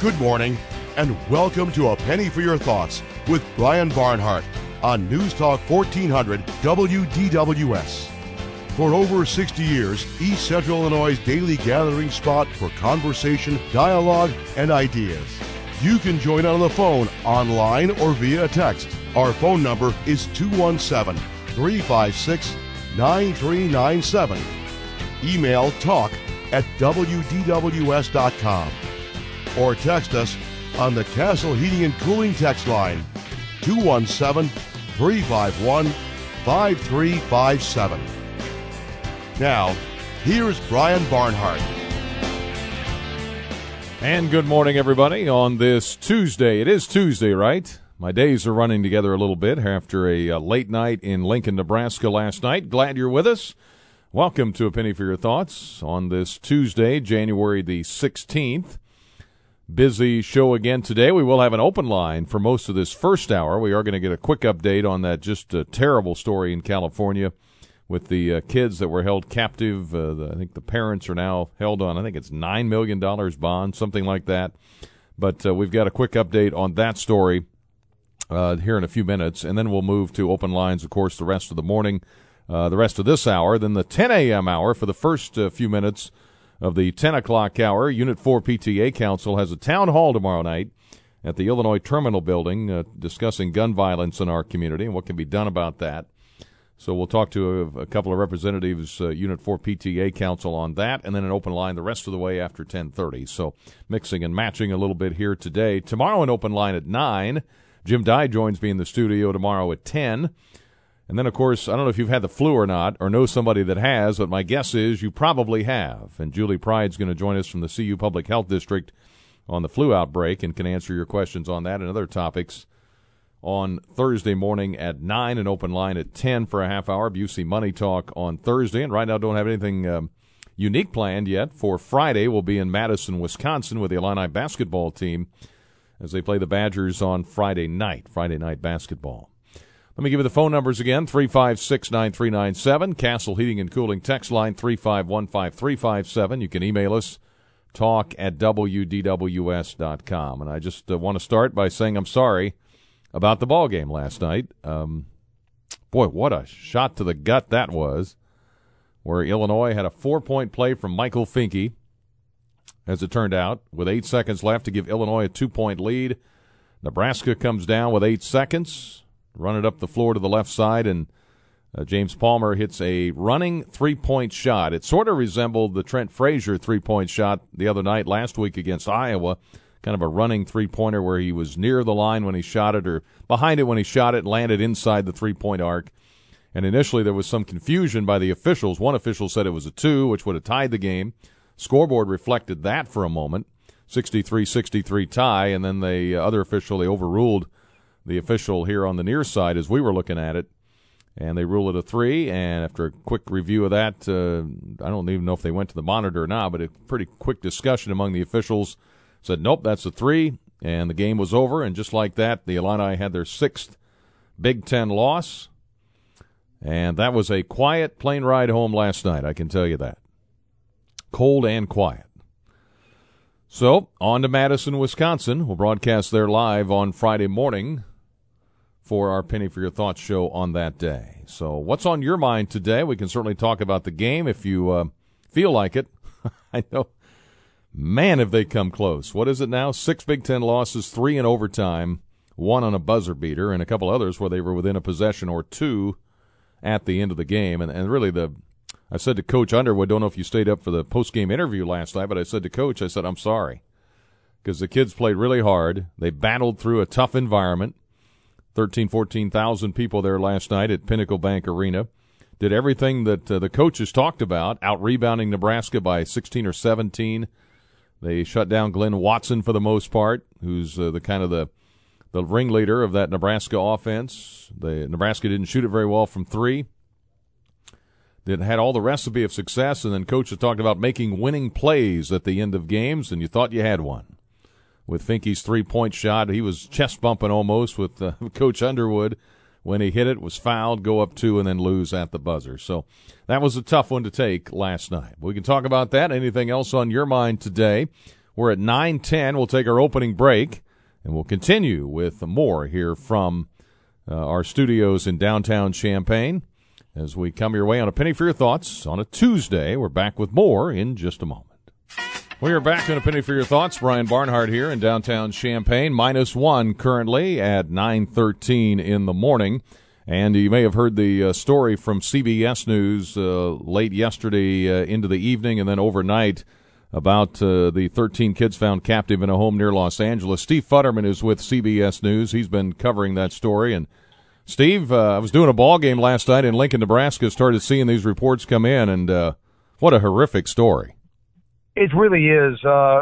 Good morning, and welcome to A Penny for Your Thoughts with Brian Barnhart on News Talk 1400 WDWS. For over 60 years, East Central Illinois' daily gathering spot for conversation, dialogue, and ideas. You can join on the phone, online, or via text. Our phone number is 217-356-9397. Email talk@wdws.com. Or text us on the Castle Heating and Cooling text line, 217-351-5357. Now, here's Brian Barnhart. And good morning, everybody, on this Tuesday. It is Tuesday, right? My days are running together a little bit after a late night in Lincoln, Nebraska last night. Glad you're with us. Welcome to A Penny for Your Thoughts on this Tuesday, January the 16th. Busy show again today. We will have an open line for most of this first hour. We are going to get a quick update on that just terrible story in California with the kids that were held captive. I think the parents are now held on, I think it's $9 million bond, something like that. But we've got a quick update on that story here in a few minutes, and then we'll move to open lines, of course, the rest of the morning, the rest of this hour. Then the 10 a.m. hour for the first few minutes of the 10 o'clock hour. Unit 4 PTA Council has a town hall tomorrow night at the Illinois Terminal Building discussing gun violence in our community and what can be done about that. So we'll talk to a couple of representatives, Unit 4 PTA Council, on that, and then an open line the rest of the way after 10:30. So mixing and matching a little bit here today. Tomorrow an open line at 9. Jim Dye joins me in the studio tomorrow at 10. And then, of course, I don't know if you've had the flu or not, or know somebody that has, but my guess is you probably have. And Julie Pride's going to join us from the CU Public Health District on the flu outbreak and can answer your questions on that and other topics on Thursday morning at 9, an open line at 10 for a half hour. Busey Money Talk on Thursday. And right now don't have anything unique planned yet. For Friday, we'll be in Madison, Wisconsin with the Illini basketball team as they play the Badgers on Friday night basketball. Let me give you the phone numbers again, 356-9397, Castle Heating and Cooling text line 3515357. You can email us, talk@wdws.com. And I just want to start by saying I'm sorry about the ball game last night. Boy, what a shot to the gut that was, where Illinois had a 4-point play from Michael Finke, as it turned out, with 8 seconds left to give Illinois a 2-point lead. Nebraska comes down with 8 seconds. Run it up the floor to the left side, and James Palmer hits a running three-point shot. It sort of resembled the Trent Frazier three-point shot the other night last week against Iowa, kind of a running three-pointer where he was near the line when he shot it or behind it when he shot it and landed inside the three-point arc. And initially there was some confusion by the officials. One official said it was a 2, which would have tied the game. Scoreboard reflected that for a moment, 63-63 tie, and then the other official, they overruled the official here on the near side as we were looking at it, and they ruled it a 3. And after a quick review of that, I don't even know if they went to the monitor or not, but a pretty quick discussion among the officials said, nope, that's a 3, and the game was over. And just like that, the Illini had their 6th Big Ten loss, and that was a quiet plane ride home last night, I can tell you that. Cold and quiet. So, on to Madison, Wisconsin. We'll broadcast there live on Friday morning for our Penny for Your Thoughts show on that day. So what's on your mind today? We can certainly talk about the game if you feel like it. I know, man, have they come close. What is it now? 6 Big Ten losses, 3 in overtime, 1 on a buzzer beater, and a couple others where they were within a possession or 2 at the end of the game. And really I said to Coach Underwood, don't know if you stayed up for the post-game interview last night, but I said to Coach, I'm sorry, because the kids played really hard. They battled through a tough environment. 14,000 people there last night at Pinnacle Bank Arena. Did everything that the coaches talked about, out-rebounding Nebraska by 16 or 17. They shut down Glenn Watson for the most part, who's the ringleader of that Nebraska offense. Nebraska didn't shoot it very well from 3. Had all the recipe of success, and then coaches talked about making winning plays at the end of games, and you thought you had one. With Finke's three-point shot, he was chest-bumping almost with Coach Underwood when he hit it, was fouled, go up 2, and then lose at the buzzer. So that was a tough one to take last night. We can talk about that. Anything else on your mind today? We're at 9:10. We'll take our opening break, and we'll continue with more here from our studios in downtown Champaign as we come your way on A Penny for Your Thoughts on a Tuesday. We're back with more in just a moment. We are back on A Penny for Your Thoughts. Brian Barnhart here in downtown Champaign. -1 currently at 9:13 in the morning. And you may have heard the story from CBS News late yesterday into the evening and then overnight about the 13 kids found captive in a home near Los Angeles. Steve Futterman is with CBS News. He's been covering that story. And Steve, I was doing a ball game last night in Lincoln, Nebraska, started seeing these reports come in, and what a horrific story. It really is.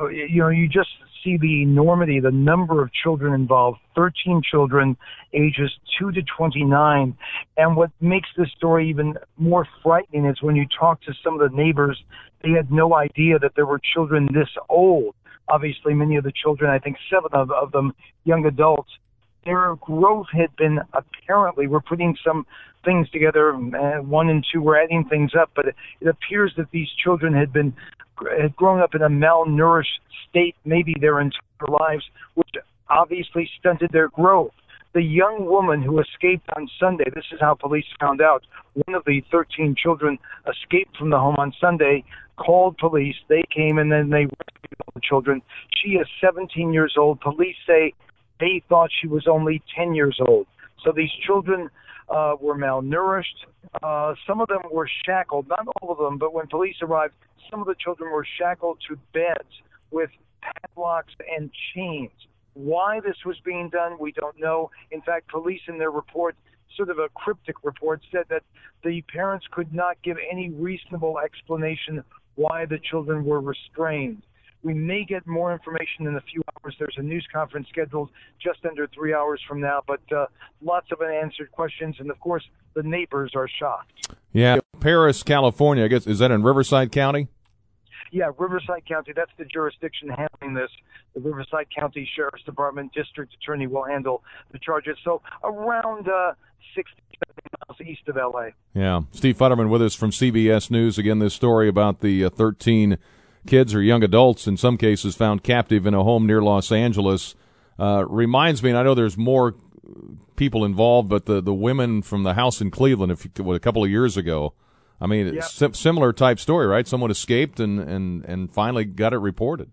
You just see the enormity, the number of children involved, 13 children, ages 2 to 29. And what makes this story even more frightening is when you talk to some of the neighbors, they had no idea that there were children this old. Obviously, many of the children, I think 7 of them, young adults, their growth had been apparently, we're putting some things together, 1 and 2, we're adding things up, but it appears that these children had grown up in a malnourished state maybe their entire lives, which obviously stunted their growth. The young woman who escaped on Sunday, this is how police found out, one of the 13 children escaped from the home on Sunday, called police, they came and then they rescued all the children. She is 17 years old. Police say they thought she was only 10 years old. So these children were malnourished. Some of them were shackled, not all of them, but when police arrived, some of the children were shackled to beds with padlocks and chains. Why this was being done, we don't know. In fact, police in their report, sort of a cryptic report, said that the parents could not give any reasonable explanation why the children were restrained. We may get more information in a few hours. There's a news conference scheduled just under 3 hours from now, but lots of unanswered questions, and of course, the neighbors are shocked. Yeah, Paris, California, I guess, is that in Riverside County? Yeah, Riverside County, that's the jurisdiction handling this. The Riverside County Sheriff's Department District Attorney will handle the charges. So around 60, 70 miles east of L.A. Yeah, Steve Futterman with us from CBS News. Again, this story about the 13 kids or young adults, in some cases, found captive in a home near Los Angeles. Reminds me, and I know there's more people involved, but the women from the house in Cleveland a couple of years ago, I mean, yep. Similar type story, right? Someone escaped and finally got it reported.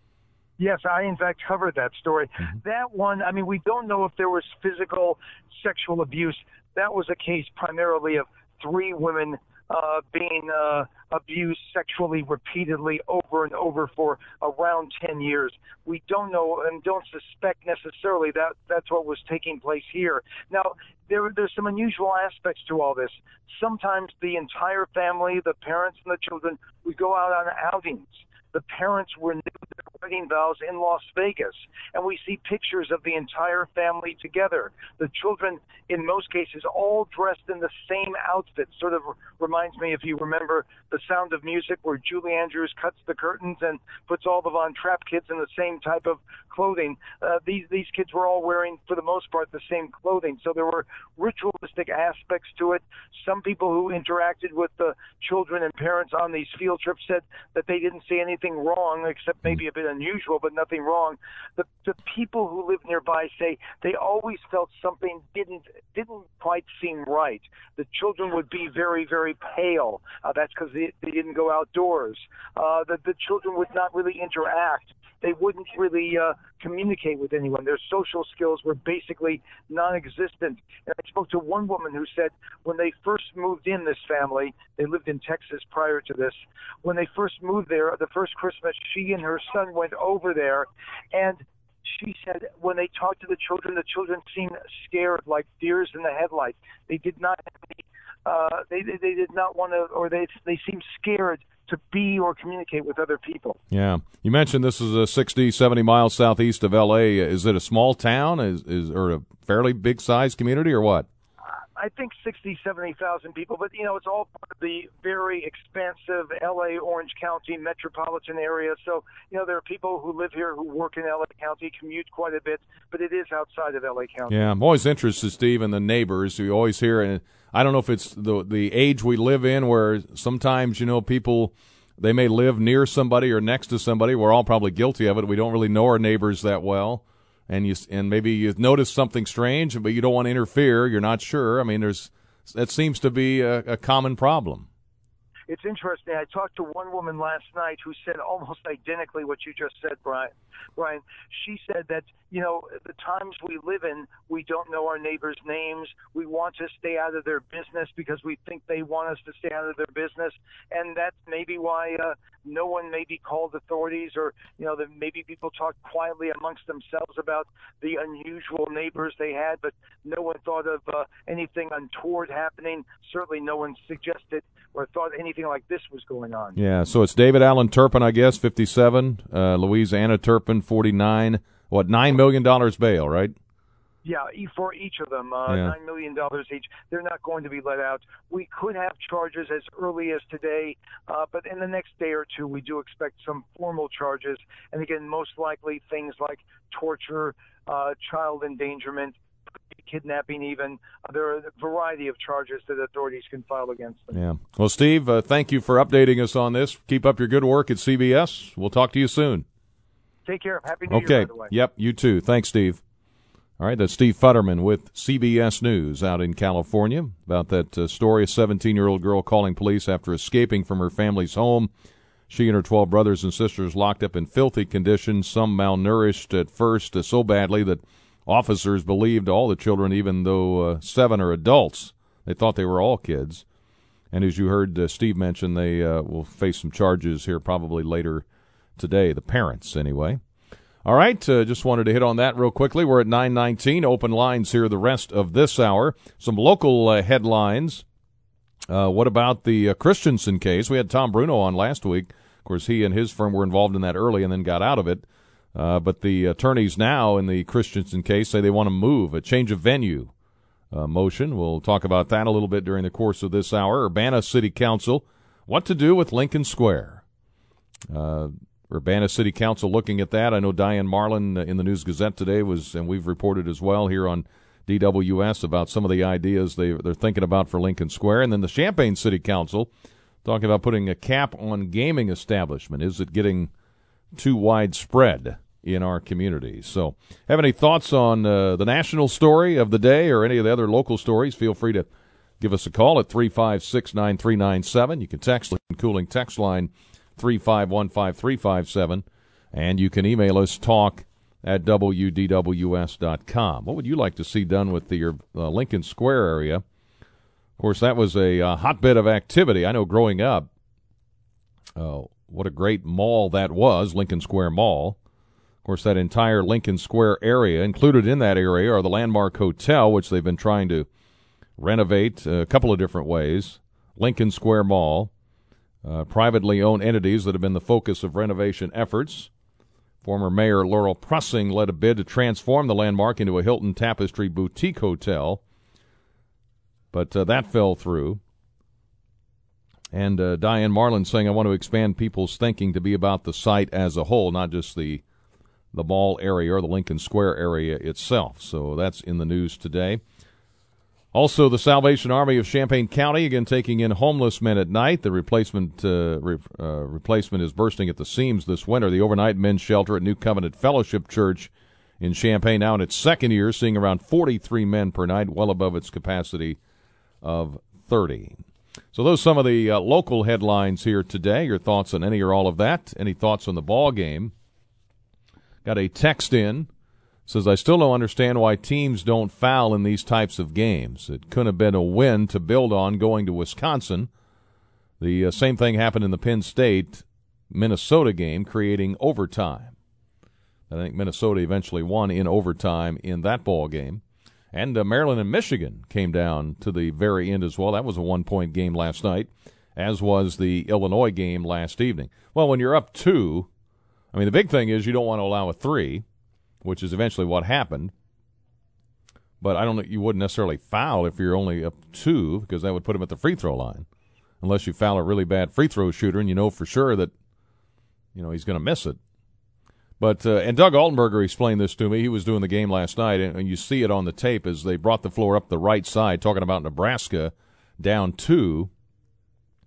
Yes, I in fact covered that story. Mm-hmm. That one, I mean, we don't know if there was physical sexual abuse. That was a case primarily of 3 women being abused sexually repeatedly over and over for around 10 years. We don't know and don't suspect necessarily that that's what was taking place here. Now, there's some unusual aspects to all this. Sometimes the entire family, the parents and the children, would go out on outings. The parents renewed their wedding vows in Las Vegas, and we see pictures of the entire family together. The children, in most cases, all dressed in the same outfit. Sort of reminds me, if you remember, The Sound of Music, where Julie Andrews cuts the curtains and puts all the Von Trapp kids in the same type of clothing. These kids were all wearing, for the most part, the same clothing. So there were ritualistic aspects to it. Some people who interacted with the children and parents on these field trips said that they didn't see anything wrong, except maybe a bit unusual, but nothing wrong. The people who live nearby say they always felt something didn't quite seem right. The children would be very, very pale. That's because they didn't go outdoors. The children would not really interact. They wouldn't really communicate with anyone. Their social skills were basically non-existent. And I spoke to one woman who said when they first moved in, this family, they lived in Texas prior to this, when they first moved there, the first Christmas, she and her son went over there, and she said when they talked to the children seemed scared, like deers in the headlights. They did not have any, they did not want to, or they seemed scared to be or communicate with other people. Yeah. You mentioned this is a 60, 70 miles southeast of L.A. Is it a small town or a fairly big-sized community or what? I think 60, 70,000 people, but, it's all part of the very expansive L.A., Orange County metropolitan area. So, there are people who live here who work in L.A. County, commute quite a bit, but it is outside of L.A. County. Yeah, I'm always interested, Steve, in the neighbors. You always hear, and I don't know if it's the age we live in where sometimes, people They may live near somebody or next to somebody. We're all probably guilty of it. We don't really know our neighbors that well. And maybe you've noticed something strange, but you don't want to interfere. You're not sure. I mean, that seems to be a common problem. It's interesting. I talked to one woman last night who said almost identically what you just said, Brian. She said that, the times we live in, we don't know our neighbors' names. We want to stay out of their business because we think they want us to stay out of their business. And that's maybe why no one maybe called authorities, or, that maybe people talked quietly amongst themselves about the unusual neighbors they had, but no one thought of anything untoward happening. Certainly no one suggested or thought anything like this was going on. Yeah, so it's David Allen Turpin, I guess, 57, Louise Anna Turpin, 49, $9 million bail, right? Yeah, for each of them, $9 million each. They're not going to be let out. We could have charges as early as today, but in the next day or two, we do expect some formal charges. And again, most likely things like torture, child endangerment, kidnapping even. There are a variety of charges that authorities can file against them. Yeah. Well, Steve, thank you for updating us on this. Keep up your good work at CBS. We'll talk to you soon. Take care. Happy New Year, by the way. Yep, you too. Thanks, Steve. All right, that's Steve Futterman with CBS News out in California about that story, a 17-year-old girl calling police after escaping from her family's home. She and her 12 brothers and sisters locked up in filthy conditions, some malnourished at first so badly that officers believed all the children, even though 7 are adults. They thought they were all kids. And as you heard Steve mention, they will face some charges here probably later today, the parents anyway. All right, just wanted to hit on that real quickly. We're at 9:19, open lines here the rest of this hour. Some local headlines. What about the Christensen case? We had Tom Bruno on last week. Of course, he and his firm were involved in that early and then got out of it. But the attorneys now in the Christensen case say they want to move, a change of venue motion. We'll talk about that a little bit during the course of this hour. Urbana City Council, what to do with Lincoln Square. Urbana City Council looking at that. I know Diane Marlin in the News-Gazette today and we've reported as well here on DWS about some of the ideas they're thinking about for Lincoln Square. And then the Champaign City Council talking about putting a cap on gaming establishment. Is it getting too widespread in our communities? So, have any thoughts on the national story of the day or any of the other local stories? Feel free to give us a call at 356-9397. You can text the Cooling text line 3515357, and you can email us talk@wdws.com. What would you like to see done with the Lincoln Square area? Of course, that was a hotbed of activity. I know growing up, what a great mall that was, Lincoln Square Mall. Of course, that entire Lincoln Square area, included in that area are the Landmark Hotel, which they've been trying to renovate a couple of different ways. Lincoln Square Mall, privately owned entities that have been the focus of renovation efforts. Former Mayor Laurel Prussing led a bid to transform the Landmark into a Hilton Tapestry boutique hotel, but that fell through. And Diane Marlin saying, I want to expand people's thinking to be about the site as a whole, not just the mall area or the Lincoln Square area itself. So that's in the news today. Also, the Salvation Army of Champaign County, again, taking in homeless men at night. The replacement is bursting at the seams this winter. The overnight men's shelter at New Covenant Fellowship Church in Champaign, now in its second year, seeing around 43 men per night, well above its capacity of 30. So those are some of the local headlines here today. Your thoughts on any or all of that? Any thoughts on the ball game? Got a text in. Says, I still don't understand why teams don't foul in these types of games. It couldn't have been a win to build on going to Wisconsin. The same thing happened in the Penn State-Minnesota game, creating overtime. I think Minnesota eventually won in overtime in that ball game. And Maryland and Michigan came down to the very end as well. That was a one-point game last night, as was the Illinois game last evening. Well, when you're up 2, I mean, the big thing is you don't want to allow a 3, which is eventually what happened. But I don't know, you wouldn't necessarily foul if you're only up 2, because that would put him at the free throw line, unless you foul a really bad free throw shooter and you know for sure that he's going to miss it. But and Doug Altenberger explained this to me. He was doing the game last night, and you see it on the tape as they brought the floor up the right side, talking about Nebraska down 2.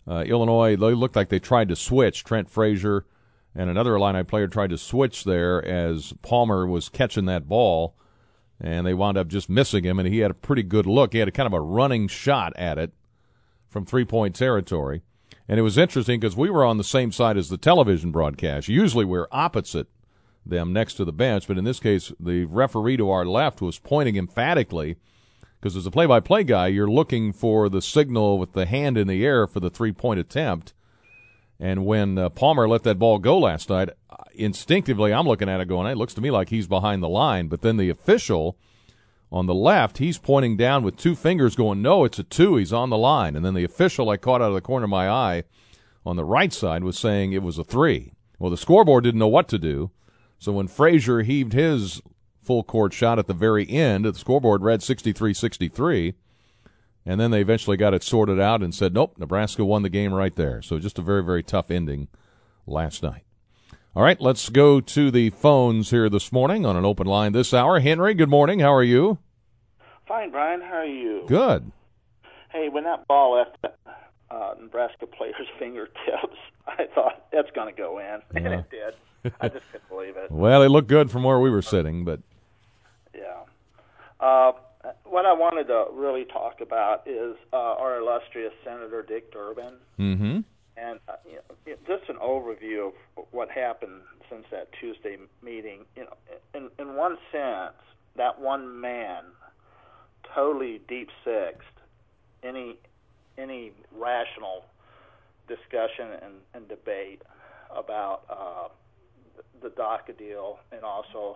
Illinois, they looked like they tried to switch. Trent Frazier and another Illini player tried to switch there as Palmer was catching that ball, and they wound up just missing him, and he had a pretty good look. He had a kind of a running shot at it from three-point territory. And it was interesting because we were on the same side as the television broadcast. Usually we're opposite them next to the bench, but in this case the referee to our left was pointing emphatically, because as a play-by-play guy you're looking for the signal with the hand in the air for the three-point attempt. And when Palmer let that ball go last night, instinctively I'm looking at it going, it looks to me like he's behind the line. But then the official on the left, he's pointing down with two fingers going, no, it's a two, he's on the line. And then the official I caught out of the corner of my eye on the right side was saying it was a three. Well, the scoreboard didn't know what to do. So when Frazier heaved his full-court shot at the very end, the scoreboard read 63-63, and then they eventually got it sorted out and said, nope, Nebraska won the game right there. So just a very, very tough ending last night. All right, let's go to the phones here this morning on an open line this hour. Henry, good morning. How are you? Fine, Brian. How are you? Good. Hey, when that ball left the Nebraska player's fingertips, I thought that's going to go in, and it did. I just couldn't believe it. Well, it looked good from where we were sitting, but yeah. What I wanted to really talk about is our illustrious Senator Dick Durbin, and just an overview of what happened since that Tuesday meeting. You know, in one sense, that one man totally deep-sixed any rational discussion and debate about the DACA deal, and also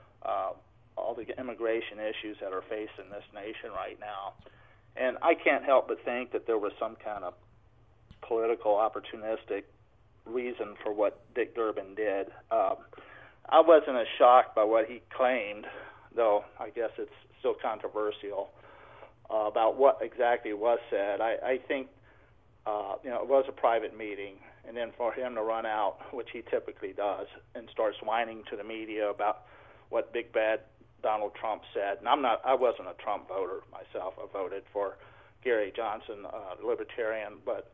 all the immigration issues that are facing this nation right now. And I can't help but think that there was some kind of political, opportunistic reason for what Dick Durbin did. I wasn't as shocked by what he claimed, though I guess it's still controversial, about what exactly was said. I think it was a private meeting, and then for him to run out, which he typically does, and starts whining to the media about what big bad Donald Trump said. And I wasn't a Trump voter myself. I voted for Gary Johnson, Libertarian, but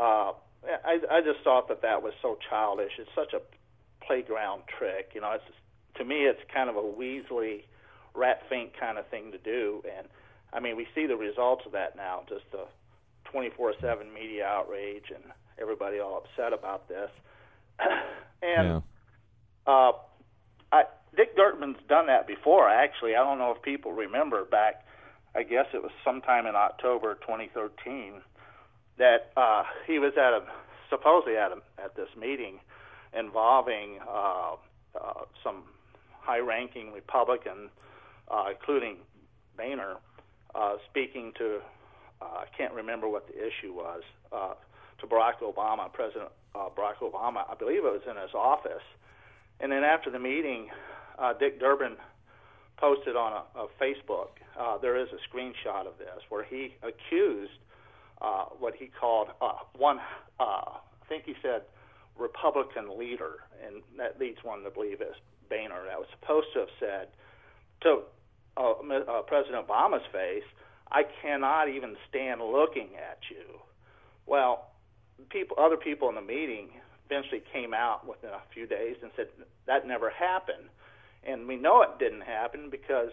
I just thought that was so childish. It's such a playground trick. You know, to me, it's kind of a Weasley, rat fink kind of thing to do. And I mean, we see the results of that now. Just the 24/7 media outrage and everybody all upset about this. And Dick Durbin's done that before, actually. I don't know if people remember back, I guess it was sometime in October 2013, that he was supposedly at this meeting involving some high-ranking Republican, including Boehner, speaking to, I can't remember what the issue was, to Barack Obama, President Barack Obama. I believe it was in his office. And then after the meeting, Dick Durbin posted on a Facebook, there is a screenshot of this, where he accused what he called I think he said, Republican leader, and that leads one to believe it's Boehner, that was supposed to have said to President Obama's face, I cannot even stand looking at you. Well, other people in the meeting eventually came out within a few days and said that never happened. And we know it didn't happen because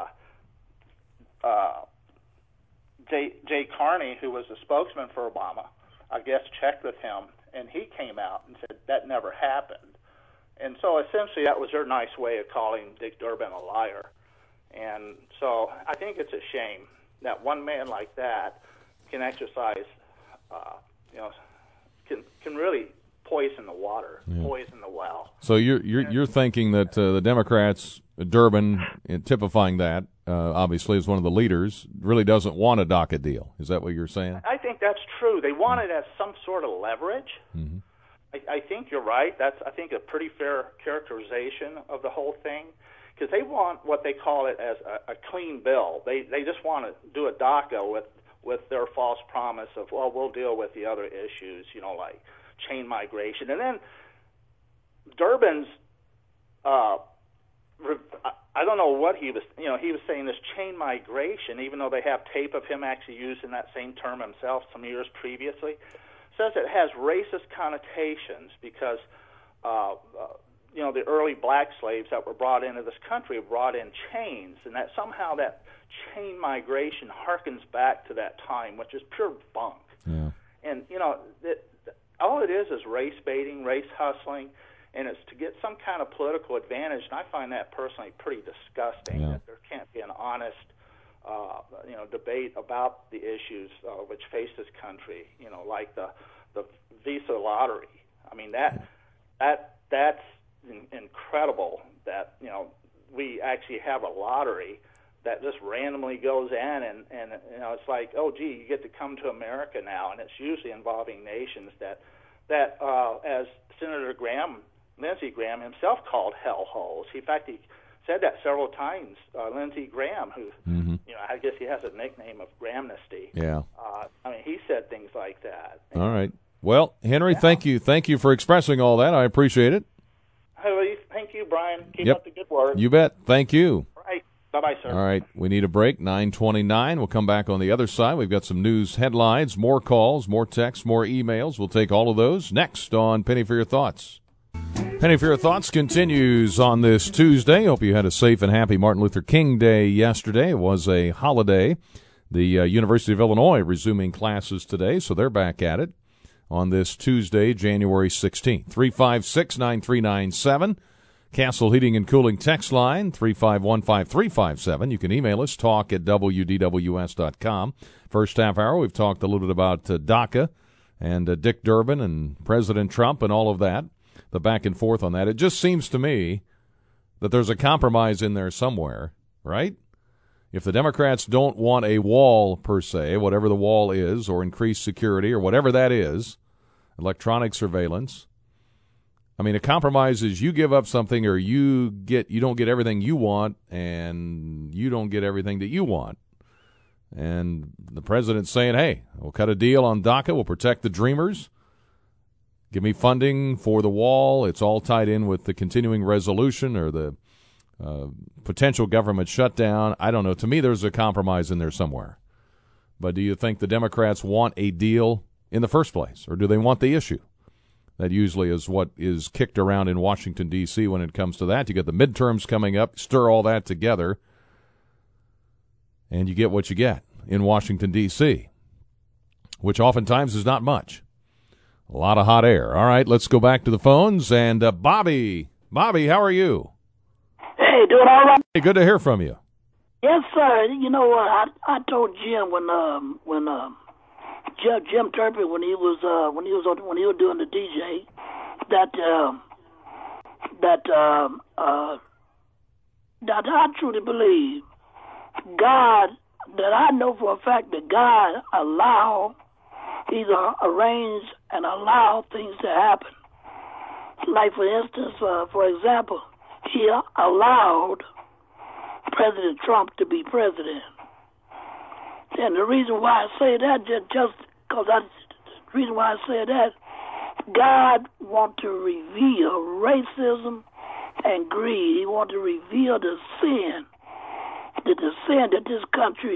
Jay Carney, who was the spokesman for Obama, I guess checked with him, and he came out and said that never happened. And so essentially that was their nice way of calling Dick Durbin a liar. And so I think it's a shame that one man like that can exercise, can really poison the water, poison the well. So you're thinking that the Democrats, Durbin, typifying that, obviously as one of the leaders, really doesn't want a DACA deal. Is that what you're saying? I think that's true. They want it as some sort of leverage. Mm-hmm. I think you're right. That's, I think, a pretty fair characterization of the whole thing, because they want what they call it as a clean bill. They just want to do a DACA with their false promise of, well, we'll deal with the other issues, like chain migration. And then Durbin's, I don't know what he was, he was saying this chain migration, even though they have tape of him actually using that same term himself some years previously. says it has racist connotations because, the early black slaves that were brought into this country were brought in chains, and that somehow that chain migration harkens back to that time, which is pure bunk. Yeah. And, all it is race baiting, race hustling, and it's to get some kind of political advantage, and I find that personally pretty disgusting, that there can't be an honest debate about the issues which face this country, like the visa lottery. I mean, that's incredible that, we actually have a lottery that just randomly goes in, and it's like, oh, gee, you get to come to America now, and it's usually involving nations that as Senator Lindsey Graham himself called hellholes. In fact, he said that several times. Lindsey Graham, who, I guess he has a nickname of Grahamnesty. Yeah. He said things like that. All right. Well, Henry, thank you for expressing all that. I appreciate it. Thank you, Brian. Keep up the good work. You bet. Thank you. All right. Bye-bye, sir. All right. We need a break. 9:29. We'll come back on the other side. We've got some news headlines, more calls, more texts, more emails. We'll take all of those next on Penny for Your Thoughts. Penny for Your Thoughts continues on this Tuesday. Hope you had a safe and happy Martin Luther King Day yesterday. It was a holiday. The University of Illinois resuming classes today, so they're back at it on this Tuesday, January 16th. 356-9397. Castle Heating and Cooling text line, 3515357. You can email us, talk@wdws.com. First half hour, we've talked a little bit about DACA and Dick Durbin and President Trump and all of that, the back and forth on that. It just seems to me that there's a compromise in there somewhere, right? If the Democrats don't want a wall per se, whatever the wall is, or increased security or whatever that is, electronic surveillance, a compromise is you give up something or you don't get everything you want, and you don't get everything that you want. And the president's saying, hey, we'll cut a deal on DACA, we'll protect the dreamers, give me funding for the wall. It's all tied in with the continuing resolution or the potential government shutdown. I don't know. To me, there's a compromise in there somewhere. But do you think the Democrats want a deal in the first place, or do they want the issue? That usually is what is kicked around in Washington, D.C. when it comes to that. You get the midterms coming up, stir all that together, and you get what you get in Washington, D.C., which oftentimes is not much. A lot of hot air. All right, let's go back to the phones. And Bobby, how are you? Hey, doing all right? Hey, good to hear from you. Yes, sir. You know what? I told Jim when Jim Turpin when he was doing the DJ that I truly believe God, that I know for a fact that God either arrange and allow things to happen. Like for instance, for example, he allowed President Trump to be president. And the reason why I say that, God wants to reveal racism and greed. He wants to reveal the sin that this country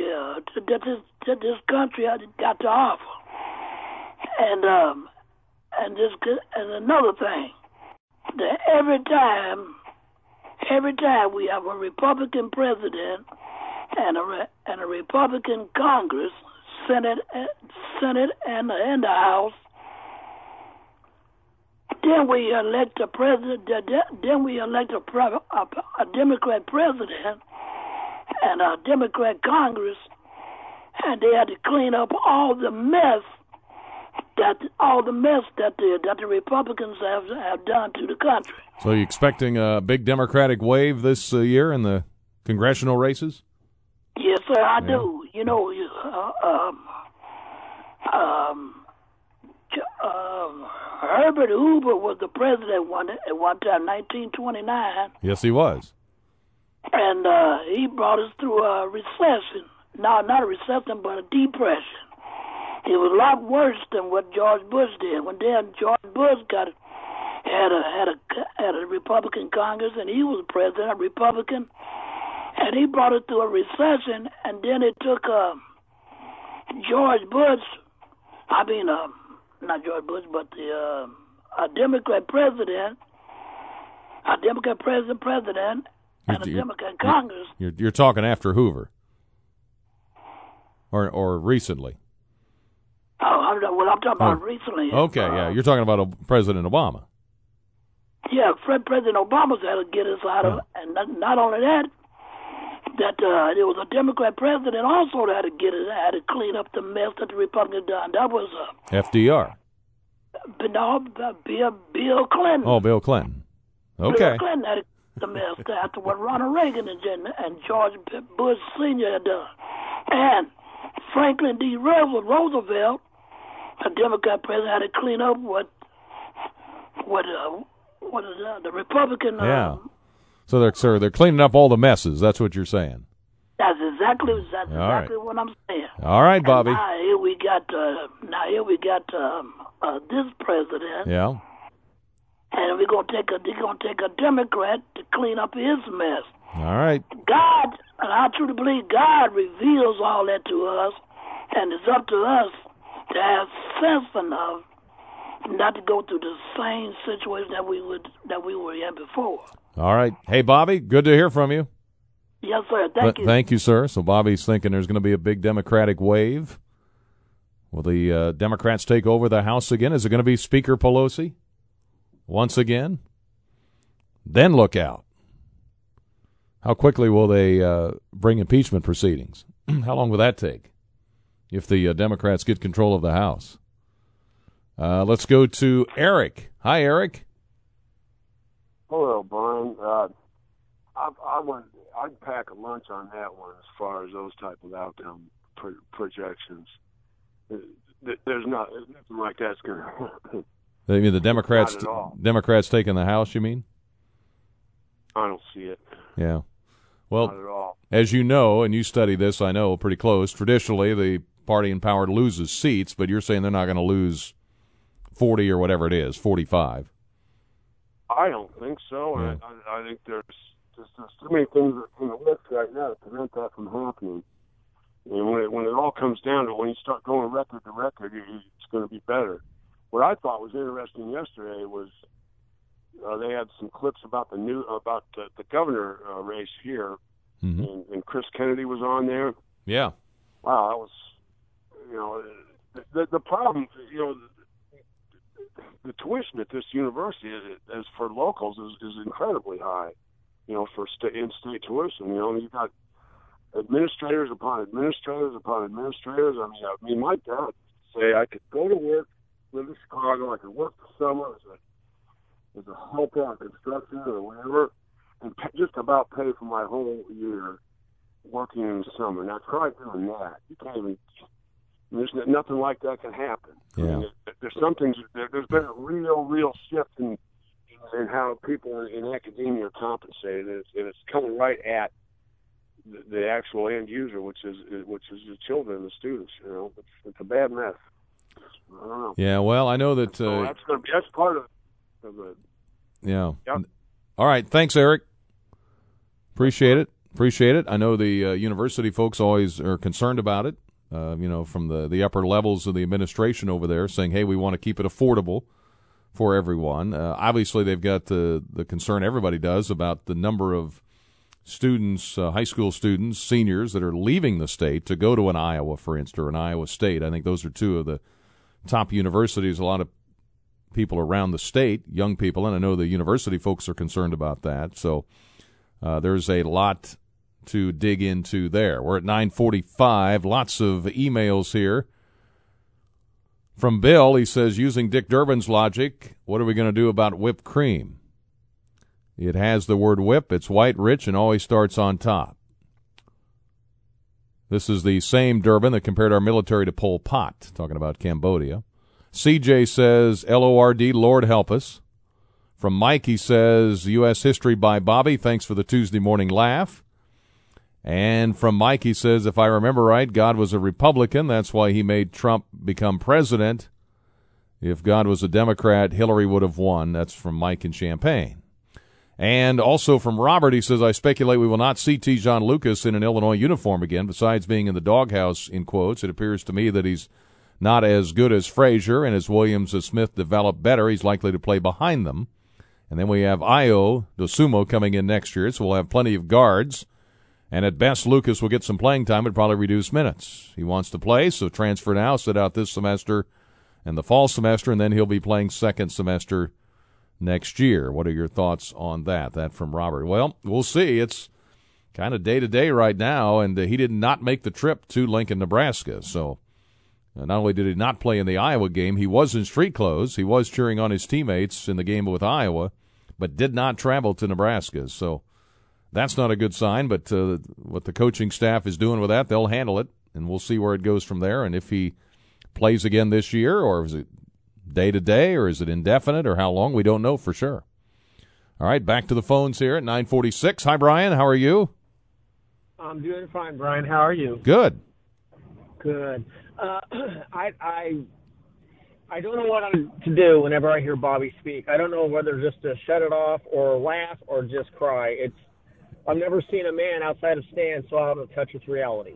got to offer. And another thing, that every time we have a Republican president and a Republican Congress, Senate and the House, then we elect a president. Then we elect a Democrat president and a Democrat Congress, and they had to clean up all the mess that the Republicans have done to the country. So, you expecting a big Democratic wave this year in the congressional races? Yes, sir, I do. You know, Herbert Hoover was the president at one time, 1929. Yes, he was. And he brought us through a recession. No, not a recession, but a depression. It was a lot worse than what George Bush did. When George Bush had a Republican Congress, and he was president, a Republican, and he brought it through a recession. And then it took George Bush, not George Bush, but a Democrat president, and a Democrat Congress. You're talking after Hoover, or recently. I'm talking about recently. Okay, yeah, you're talking about President Obama. Yeah, President Obama's had to get us out of, and not only that, there was a Democrat president also that had to clean up the mess that the Republicans done. That was FDR. Bill Clinton. Oh, Bill Clinton. Okay. Bill Clinton had to clean the mess after what Ronald Reagan and George Bush Sr. had done, and Franklin D. Roosevelt, a Democrat president, had to clean up what is the Republican. So they're cleaning up all the messes. That's what you're saying. That's exactly what I'm saying. All right, Bobby. And now here we got this president. Yeah. And they're gonna take a Democrat to clean up his mess. All right. God, and I truly believe God reveals all that to us, and it's up to us to have sense enough not to go through the same situation that we were in before. All right. Hey, Bobby, good to hear from you. Yes, sir. Thank you. Thank you, sir. So Bobby's thinking there's going to be a big Democratic wave. Will the Democrats take over the House again? Is it going to be Speaker Pelosi once again? Then look out. How quickly will they bring impeachment proceedings? How long will that take if the Democrats get control of the House? Let's go to Eric. Hi, Eric. Hello, Brian. I'd pack a lunch on that one as far as those type of outcome projections. There's nothing like that's going to happen. You mean the Democrats taking the House, you mean? I don't see it. Yeah. Well, not at all. As you know, and you study this, I know, pretty close, traditionally the party in power loses seats, but you're saying they're not going to lose 40 or whatever it is, 45. I don't think so. Yeah. I think there's too many things in the works right now to prevent that from happening. And when it all comes down to it, when you start going record to record, it's going to be better. What I thought was interesting yesterday was they had some clips about the governor race here, and Chris Kennedy was on there. Yeah. Wow, that was, the problem, the tuition at this university as for locals is incredibly high, for in-state tuition. You've got administrators upon administrators upon administrators. I mean, my dad say I could go to work, live in Chicago, I could work the summer as a helper on construction or whatever, and just about pay for my whole year working in the summer. Now try doing that. You can't even. There's nothing like that can happen. Yeah. I mean, there's been a real shift in how people in academia are compensated, and it's coming right at the actual end user, which is the children, the students. It's a bad mess. I don't know. Yeah, well, I know that. So that's part of it. Yeah. Yep. All right. Thanks, Eric. Appreciate it. I know the university folks always are concerned about it. From the upper levels of the administration over there, saying, "Hey, we want to keep it affordable for everyone." Obviously, they've got the concern everybody does about the number of students, high school students, seniors that are leaving the state to go to an Iowa, for instance, or an Iowa State. I think those are two of the top universities. A lot of people around the state, young people, and I know the university folks are concerned about that. So there's a lot to dig into there. We're at 9:45. Lots of emails here. From Bill, he says, using Dick Durbin's logic, what are we going to do about whipped cream? It has the word whip, it's white, rich, and always starts on top. This is the same Durbin that compared our military to Pol Pot, talking about Cambodia. CJ says, LORD, Lord help us. From Mike, he says, U.S. history by Bobby, thanks for the Tuesday morning laugh. And from Mike, he says, if I remember right, God was a Republican. That's why he made Trump become president. If God was a Democrat, Hillary would have won. That's from Mike in Champaign. And also from Robert, he says, I speculate we will not see Tijon Lucas in an Illinois uniform again. Besides being in the doghouse, in quotes, it appears to me that he's not as good as Frazier, and as Williams and Smith develop better, he's likely to play behind them. And then we have Ayo Dosunmu coming in next year, so we'll have plenty of guards. And at best, Lucas will get some playing time, but probably reduce minutes. He wants to play, so transfer now, sit out this semester and the fall semester, and then he'll be playing second semester next year. What are your thoughts on that? That from Robert. Well, we'll see. It's kind of day-to-day right now, and he did not make the trip to Lincoln, Nebraska. So not only did he not play in the Iowa game, he was in street clothes. He was cheering on his teammates in the game with Iowa, but did not travel to Nebraska. So that's not a good sign, but what the coaching staff is doing with that, they'll handle it, and we'll see where it goes from there. And if he plays again this year, or is it day-to-day, or is it indefinite, or how long, we don't know for sure. All right, back to the phones here at 9:46. Hi, Brian. How are you? I'm doing fine, Brian. How are you? Good. Good. I don't know what to do whenever I hear Bobby speak. I don't know whether just to shut it off or laugh or just cry. I've never seen a man outside of Stan so out of touch with reality.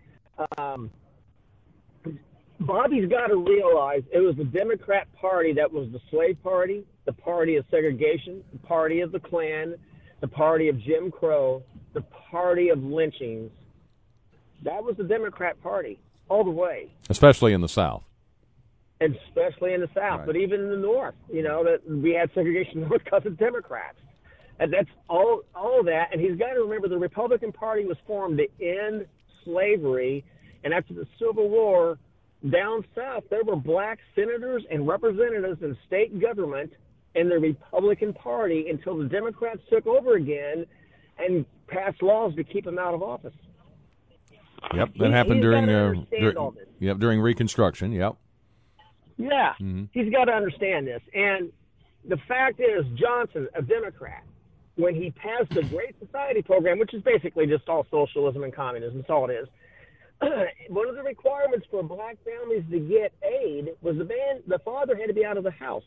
Bobby's got to realize it was the Democrat Party that was the slave party, the party of segregation, the party of the Klan, the party of Jim Crow, the party of lynchings. That was the Democrat Party all the way. Especially in the South. Especially in the South, Right. But even in the North, that we had segregation north because of Democrats. And that's all of that. And he's got to remember the Republican Party was formed to end slavery. And after the Civil War, down south, there were black senators and representatives in state government in the Republican Party until the Democrats took over again and passed laws to keep them out of office. Yep, that happened during during Reconstruction. Yep. Yeah, Mm-hmm. He's got to understand this. And the fact is, Johnson, a Democrat, when he passed the Great Society program, which is basically just all socialism and communism, that's all it is, one of the requirements for black families to get aid was the father had to be out of the house.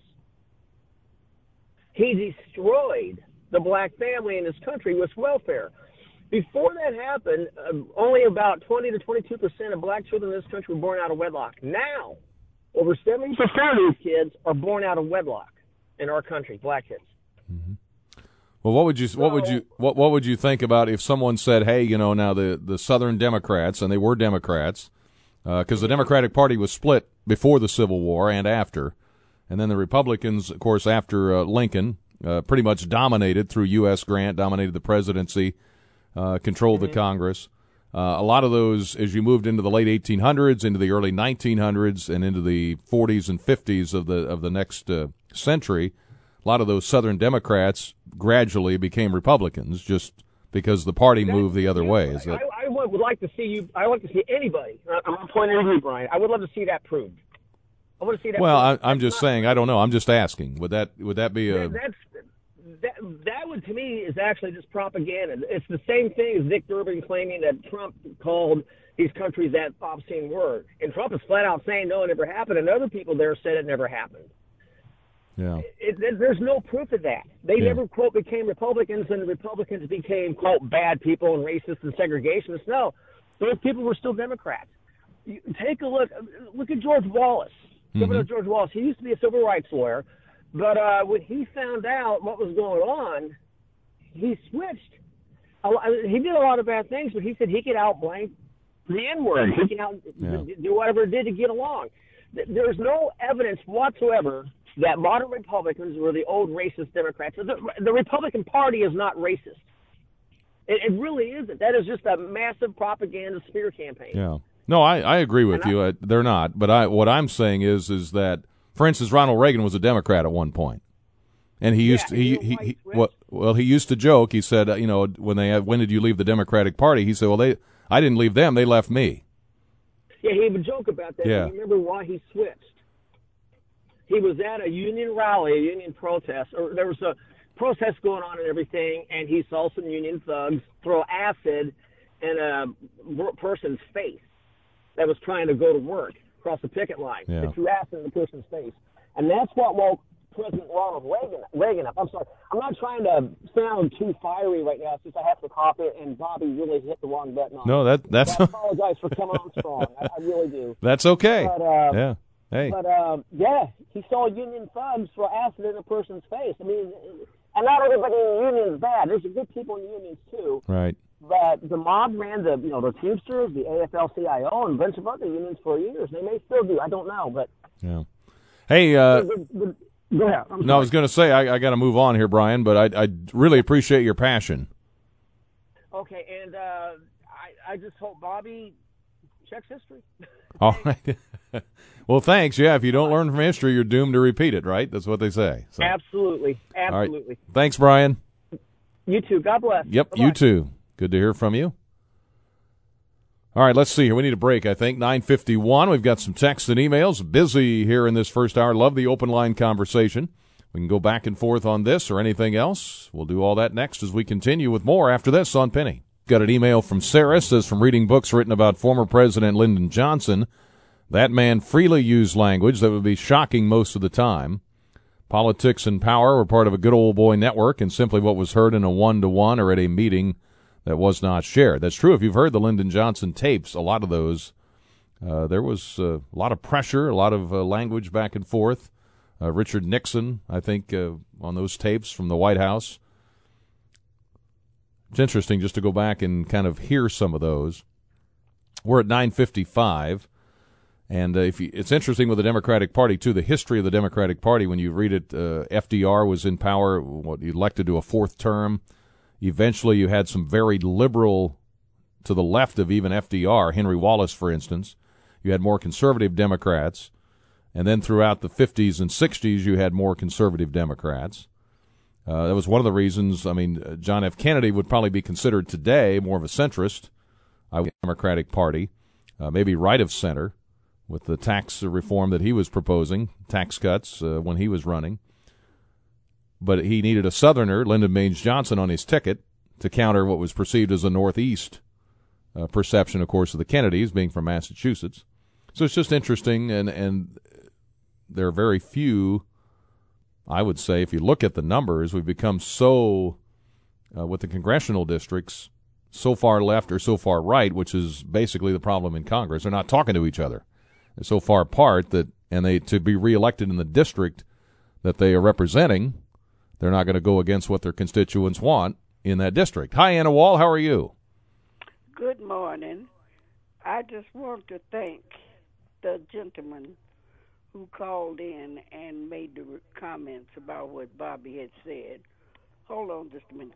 He destroyed the black family in this country with welfare. Before that happened, only about 20 to 22% of black children in this country were born out of wedlock. Now, over 70% of these kids are born out of wedlock in our country, black kids. Mm-hmm. Well, what would you think about if someone said, "Hey, now the Southern Democrats, and they were Democrats, because the Democratic Party was split before the Civil War and after, and then the Republicans, of course, after Lincoln, pretty much dominated through U.S. Grant, dominated the presidency, controlled the Congress. A lot of those, as you moved into the late 1800s, into the early 1900s, and into the 40s and 50s of the next century, a lot of those Southern Democrats gradually became Republicans just because the party moved the other way. I would like to see anybody. I'm pointing at you, Brian. I would love to see that proved. I want to see that. Well, I'm just saying. I don't know. I'm just asking. Would that be a? That one to me is actually just propaganda. It's the same thing as Dick Durbin claiming that Trump called these countries that obscene word, and Trump is flat out saying no, it never happened, and other people there said it never happened. Yeah. There's no proof of that. They never, quote, became Republicans, and the Republicans became, quote, bad people and racists and segregationists. No, those people were still Democrats. You take a look at George Wallace, Governor George Wallace. He used to be a civil rights lawyer, but when he found out what was going on, he switched. He did a lot of bad things, but he said he could outblank the N-word. He could do whatever it did to get along. There's no evidence whatsoever that modern Republicans were the old racist Democrats. The Republican Party is not racist. It really isn't. That is just a massive propaganda smear campaign. Yeah. No, I agree with you. They're not. But what I'm saying is that, for instance, Ronald Reagan was a Democrat at one point, and he used he used to joke. He said, when did you leave the Democratic Party? He said, well, I didn't leave them. They left me. Yeah, he would joke about that. Yeah. Remember why he switched? He was at a union rally, a union protest, or there was a protest going on and everything, and he saw some union thugs throw acid in a person's face that was trying to go to work across the picket line. Yeah. They threw acid in the person's face. And that's what woke President Ronald Reagan up. I'm sorry. I'm not trying to sound too fiery right now since I have to cop it, and Bobby really hit the wrong button on No, that's. So I apologize for coming on strong. I really do. That's okay. But, yeah. Hey. But, he saw union thugs throw acid in a person's face. I mean, and not everybody in the union is bad. There's good people in the unions, too. Right. But the mob ran the Teamsters, the AFL-CIO, and a bunch of other unions for years. They may still do. I don't know, but. Yeah. Hey, Go ahead. No, I was going to say I got to move on here, Brian, but I really appreciate your passion. Okay, and I just hope Bobby checks history. All right. Well, thanks. Yeah, if you don't learn from history, you're doomed to repeat it, right? That's what they say. So. Absolutely. All right. Thanks, Brian. You too. God bless. Yep, Bye-bye. You too. Good to hear from you. All right, let's see here. We need a break, I think. 9:51. We've got some texts and emails. Busy here in this first hour. Love the open line conversation. We can go back and forth on this or anything else. We'll do all that next as we continue with more after this on Penny. Got an email from Sarah. Says, from reading books written about former President Lyndon Johnson, that man freely used language that would be shocking most of the time. Politics and power were part of a good old boy network and simply what was heard in a one-to-one or at a meeting that was not shared. That's true. If you've heard the Lyndon Johnson tapes, a lot of those, there was a lot of pressure, a lot of language back and forth. Richard Nixon, I think, on those tapes from the White House. It's interesting just to go back and kind of hear some of those. We're at 9:55, and it's interesting with the Democratic Party, too, the history of the Democratic Party. When you read it, FDR was in power, elected to a fourth term. Eventually, you had some very liberal, to the left of even FDR, Henry Wallace, for instance. You had more conservative Democrats. And then throughout the 50s and 60s, you had more conservative Democrats. That was one of the reasons, John F. Kennedy would probably be considered today more of a centrist, Democratic Party, maybe right of center, with the tax reform that he was proposing, tax cuts when he was running. But he needed a Southerner, Lyndon Baines Johnson, on his ticket to counter what was perceived as a Northeast perception, of course, of the Kennedys, being from Massachusetts. So it's just interesting, and there are very few, I would say, if you look at the numbers, we've become so, with the congressional districts, so far left or so far right, which is basically the problem in Congress. They're not talking to each other. They're so far apart that, and they to be reelected in the district that they are representing, they're not going to go against what their constituents want in that district. Hi, Anna Wall. How are you? Good morning. I just want to thank the gentleman who called in and made the comments about what Bobby had said. Hold on just a minute.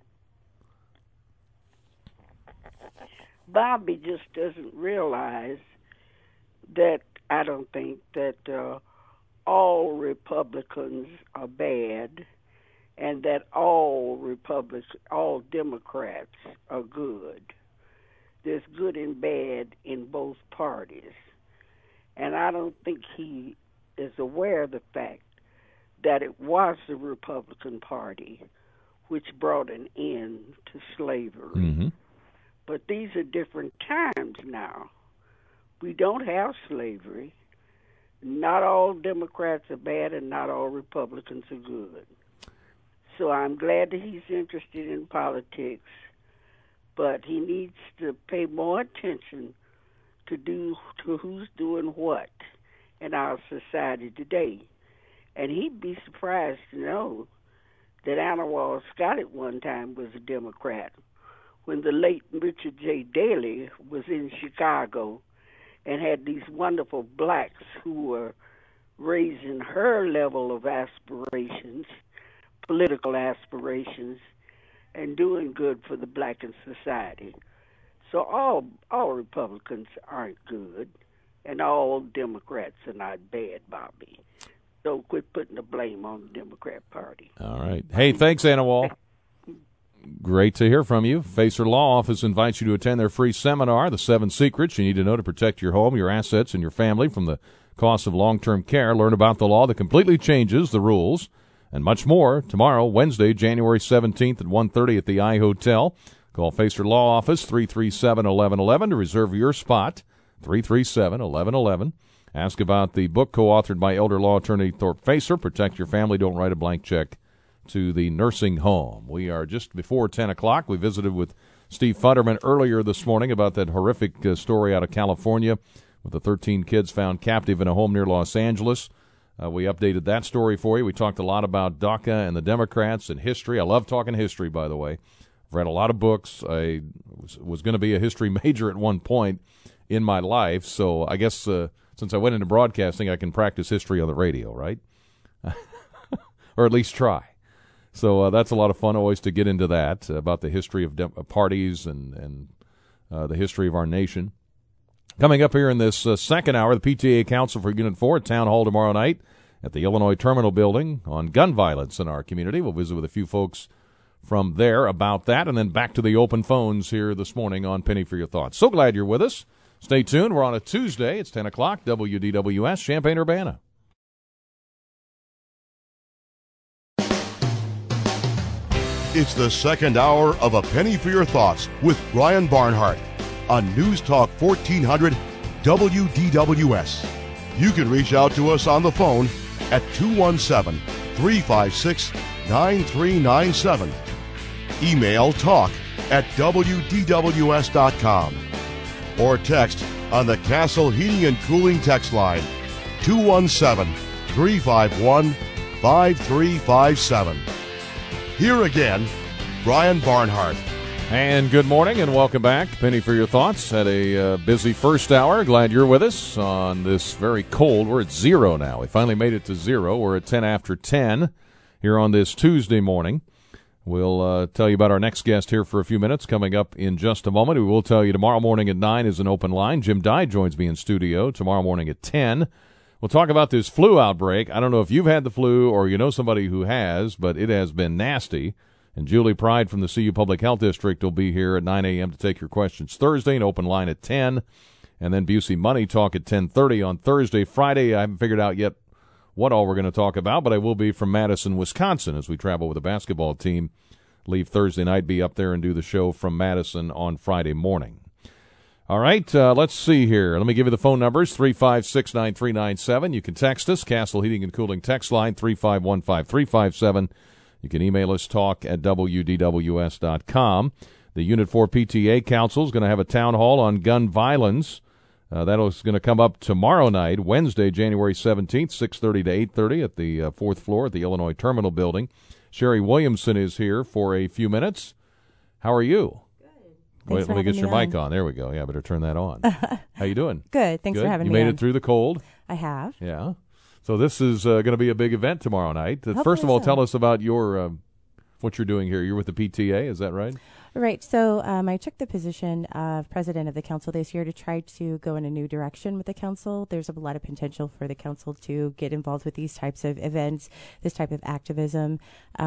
Bobby just doesn't realize that I don't think that all Republicans are bad and that all Democrats are good. There's good and bad in both parties. And I don't think he is aware of the fact that it was the Republican Party which brought an end to slavery. Mm-hmm. But these are different times now. We don't have slavery. Not all Democrats are bad and not all Republicans are good. So I'm glad that he's interested in politics, but he needs to pay more attention to who's doing what in our society today. And he'd be surprised to know that Anna Wall Scott at one time was a Democrat when the late Richard J. Daley was in Chicago and had these wonderful blacks who were raising her level of aspirations, political aspirations, and doing good for the black in society. So all Republicans aren't good, and all Democrats are not bad, Bobby. So quit putting the blame on the Democrat Party. All right. Hey, thanks, Anna Wall. Great to hear from you. Facer Law Office invites you to attend their free seminar, The 7 Secrets You Need to Know to Protect Your Home, Your Assets, and Your Family from the Cost of Long-Term Care. Learn about the law that completely changes the rules and much more tomorrow, Wednesday, January 17th at 1:30 at the iHotel. Call Facer Law Office 337-1111 to reserve your spot, 337-1111. Ask about the book co-authored by elder law attorney Thorpe Facer, Protect Your Family, Don't Write a Blank Check to the Nursing Home. We are just before 10 o'clock. We visited with Steve Futterman earlier this morning about that horrific story out of California with the 13 kids found captive in a home near Los Angeles. We updated that story for you. We talked a lot about DACA and the Democrats and history. I love talking history, by the way. I've read a lot of books. I was going to be a history major at one point in my life, so I guess since I went into broadcasting, I can practice history on the radio, right? Or at least try. So that's a lot of fun always to get into that, about the history of parties and the history of our nation. Coming up here in this second hour, the PTA Council for Unit 4 at Town Hall tomorrow night at the Illinois Terminal Building on gun violence in our community. We'll visit with a few folks from there about that, and then back to the open phones here this morning on Penny for Your Thoughts. So glad you're with us. Stay tuned. We're on a Tuesday. It's 10 o'clock, WDWS, Champaign-Urbana. It's the second hour of A Penny for Your Thoughts with Brian Barnhart on News Talk 1400 WDWS. You can reach out to us on the phone at 217-356-9397. Email talk@WDWS.com. Or text on the Castle Heating and Cooling text line, 217-351-5357. Here again, Brian Barnhart. And good morning and welcome back. Penny for Your Thoughts. Had a busy first hour. Glad you're with us on this very cold. We're at 0 now. We finally made it to 0. We're at 10 after 10 here on this Tuesday morning. We'll tell you about our next guest here for a few minutes coming up in just a moment. We will tell you tomorrow morning at 9 is an open line. Jim Dye joins me in studio tomorrow morning at 10. We'll talk about this flu outbreak. I don't know if you've had the flu or you know somebody who has, but it has been nasty. And Julie Pride from the CU Public Health District will be here at 9 a.m. to take your questions Thursday, an open line at 10. And then Busey Money Talk at 10:30 on Thursday. Friday, I haven't figured out yet what all we're going to talk about, but I will be from Madison, Wisconsin as we travel with the basketball team. Leave Thursday night, be up there and do the show from Madison on Friday morning. All right, let's see here. Let me give you the phone numbers, 356-9397. You can text us, Castle Heating and Cooling text line, 3515357. You can email us, talk@WDWS.com. The Unit 4 PTA Council is going to have a town hall on gun violence. That is going to come up tomorrow night, Wednesday, January 17th, 6:30 to 8:30 at the fourth floor at the Illinois Terminal Building. Sherry Williamson is here for a few minutes. How are you? Good. Wait, let me get your mic on. There we go. Yeah, I better turn that on. How you doing? Good. Thanks for having me. You made on. it through the cold? I have. Yeah. So this is going to be a big event tomorrow night. First of all, tell us about your what you're doing here. You're with the PTA, is that right? Right. So I took the position of president of the council this year to try to go in a new direction with the council. There's a lot of potential for the council to get involved with these types of events, this type of activism.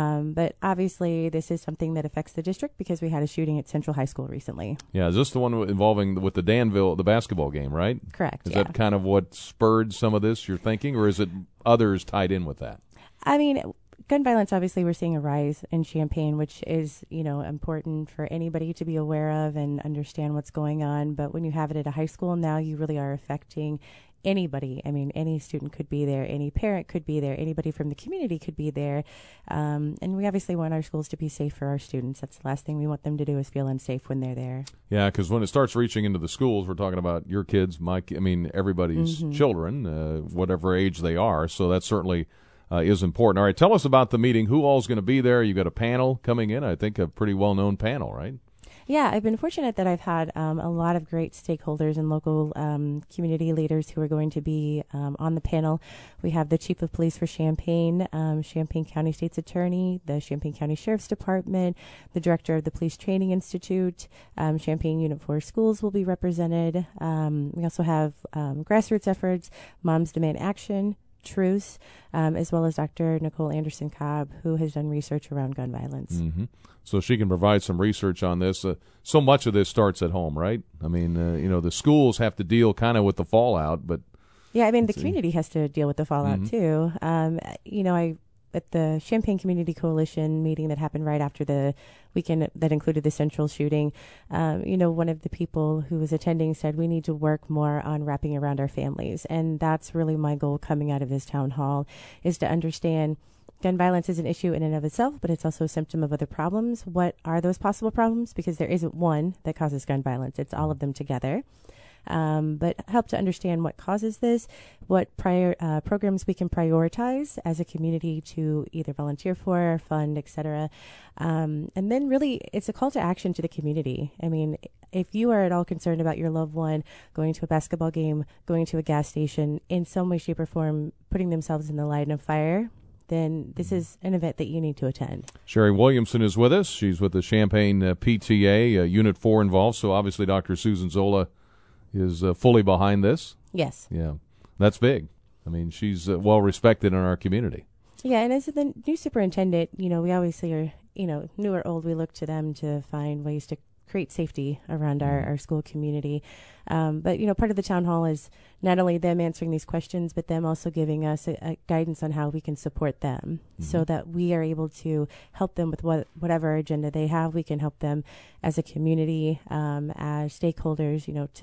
But obviously, this is something that affects the district because we had a shooting at Central High School recently. Yeah. Is this the one involving with the Danville, the basketball game, right? Correct. Is that kind of what spurred some of this, you're thinking, or is it others tied in with that? I mean, gun violence, obviously, we're seeing a rise in Champaign, which is, important for anybody to be aware of and understand what's going on. But when you have it at a high school, now you really are affecting anybody. I mean, any student could be there, any parent could be there, anybody from the community could be there. And we obviously want our schools to be safe for our students. That's the last thing we want them to do is feel unsafe when they're there. Yeah, because when it starts reaching into the schools, we're talking about your kids, everybody's children, whatever age they are. So that's certainly is important. All right, tell us about the meeting. Who all is going to be there? You've got a panel coming in, I think a pretty well-known panel, right? Yeah, I've been fortunate that I've had a lot of great stakeholders and local community leaders who are going to be on the panel. We have the Chief of Police for Champaign, Champaign County State's Attorney, the Champaign County Sheriff's Department, the Director of the Police Training Institute, Champaign Unit 4 Schools will be represented. We also have grassroots efforts, Moms Demand Action, Truce, as well as Dr. Nicole Anderson-Cobb, who has done research around gun violence. Mm-hmm. So she can provide some research on this. So much of this starts at home, right? I mean, the schools have to deal kind of with the fallout, but... Yeah, I mean, the community has to deal with the fallout, too. at the Champaign Community Coalition meeting that happened right after the weekend that included the Central shooting, one of the people who was attending said we need to work more on wrapping around our families. And that's really my goal coming out of this town hall, is to understand gun violence is an issue in and of itself, but it's also a symptom of other problems. What are those possible problems? Because there isn't one that causes gun violence. It's all of them together. But help to understand what causes this, what programs we can prioritize as a community to either volunteer for, fund, etc. And then really it's a call to action to the community. I mean, if you are at all concerned about your loved one going to a basketball game, going to a gas station, in some way, shape, or form, putting themselves in the line of fire, then this is an event that you need to attend. Sherry Williamson is with us. She's with the Champaign PTA, Unit 4 involved. So obviously Dr. Susan Zola is fully behind this. Yes. Yeah. That's big. I mean, she's well respected in our community. Yeah, and as the new superintendent, we always say, new or old, we look to them to find ways to create safety around our school community. But, part of the town hall is not only them answering these questions, but them also giving us a guidance on how we can support them so that we are able to help them with whatever agenda they have. We can help them as a community, as stakeholders,